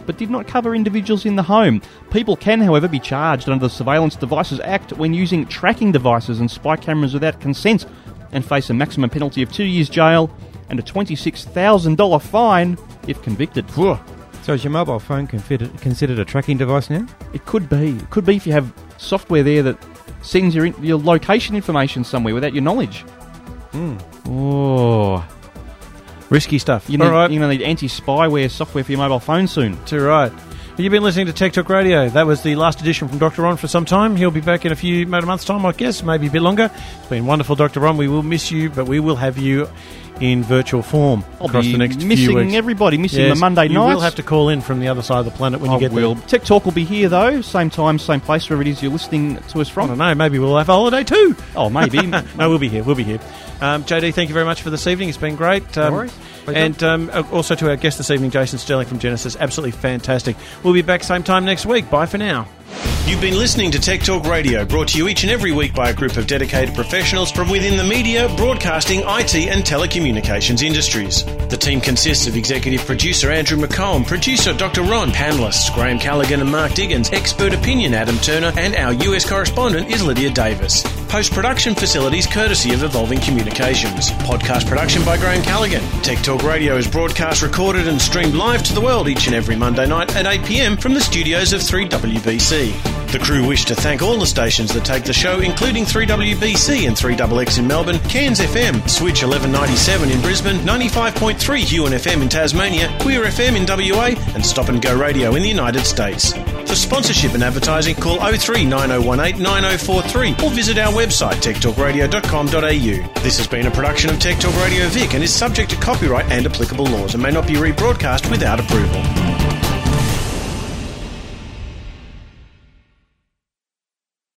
but did not cover individuals in the home. People can, however, be charged under the Surveillance Devices Act when using tracking devices and spy cameras without consent and face a maximum penalty of two years jail and a twenty-six thousand dollars fine if convicted. So is your mobile phone considered, considered a tracking device now? It could be. It could be if you have software there that sends your, your location information somewhere without your knowledge. Mm. Oh... Risky stuff. You need, All right. You're going to need anti-spyware software for your mobile phone soon. Too right. You've been listening to Tech Talk Radio. That was the last edition from Doctor Ron for some time. He'll be back in a few, about a month's time, I guess, maybe a bit longer. It's been wonderful, Doctor Ron. We will miss you, but we will have you in virtual form I'll across be the next missing few weeks. everybody, missing Yes, the Monday you nights. will have to call in from the other side of the planet when I you get will. there. Tech Talk will be here, though. Same time, same place, wherever it is you're listening to us from. I don't know. Maybe we'll have a holiday too. Oh, maybe. No, we'll be here. We'll be here. Um, J D, thank you very much for this evening. It's been great. Um, No worries. And um, also to our guest this evening, Jason Sterling from Genesis. Absolutely fantastic. We'll be back same time next week. Bye for now. You've been listening to Tech Talk Radio, brought to you each and every week by a group of dedicated professionals from within the media, broadcasting, I T and telecommunications industries. The team consists of executive producer Andrew McComb, producer Doctor Ron, panellists Graham Callaghan and Mark Diggins, expert opinion Adam Turner, and our U S correspondent is Lydia Davis. Post-production facilities courtesy of Evolving Communications. Podcast production by Graham Callaghan. Tech Talk Radio is broadcast, recorded and streamed live to the world each and every Monday night at eight p m from the studios of three W B C. The crew wish to thank all the stations that take the show, including three W B C and three X X in Melbourne, Cairns F M, Switch eleven ninety-seven in Brisbane, ninety-five point three Huon F M in Tasmania, Queer F M in W A, and Stop and Go Radio in the United States. For sponsorship and advertising, call oh three nine oh one eight nine oh four three or visit our website tech talk radio dot com dot a u. This has been a production of Tech Talk Radio Vic and is subject to copyright and applicable laws and may not be rebroadcast without approval.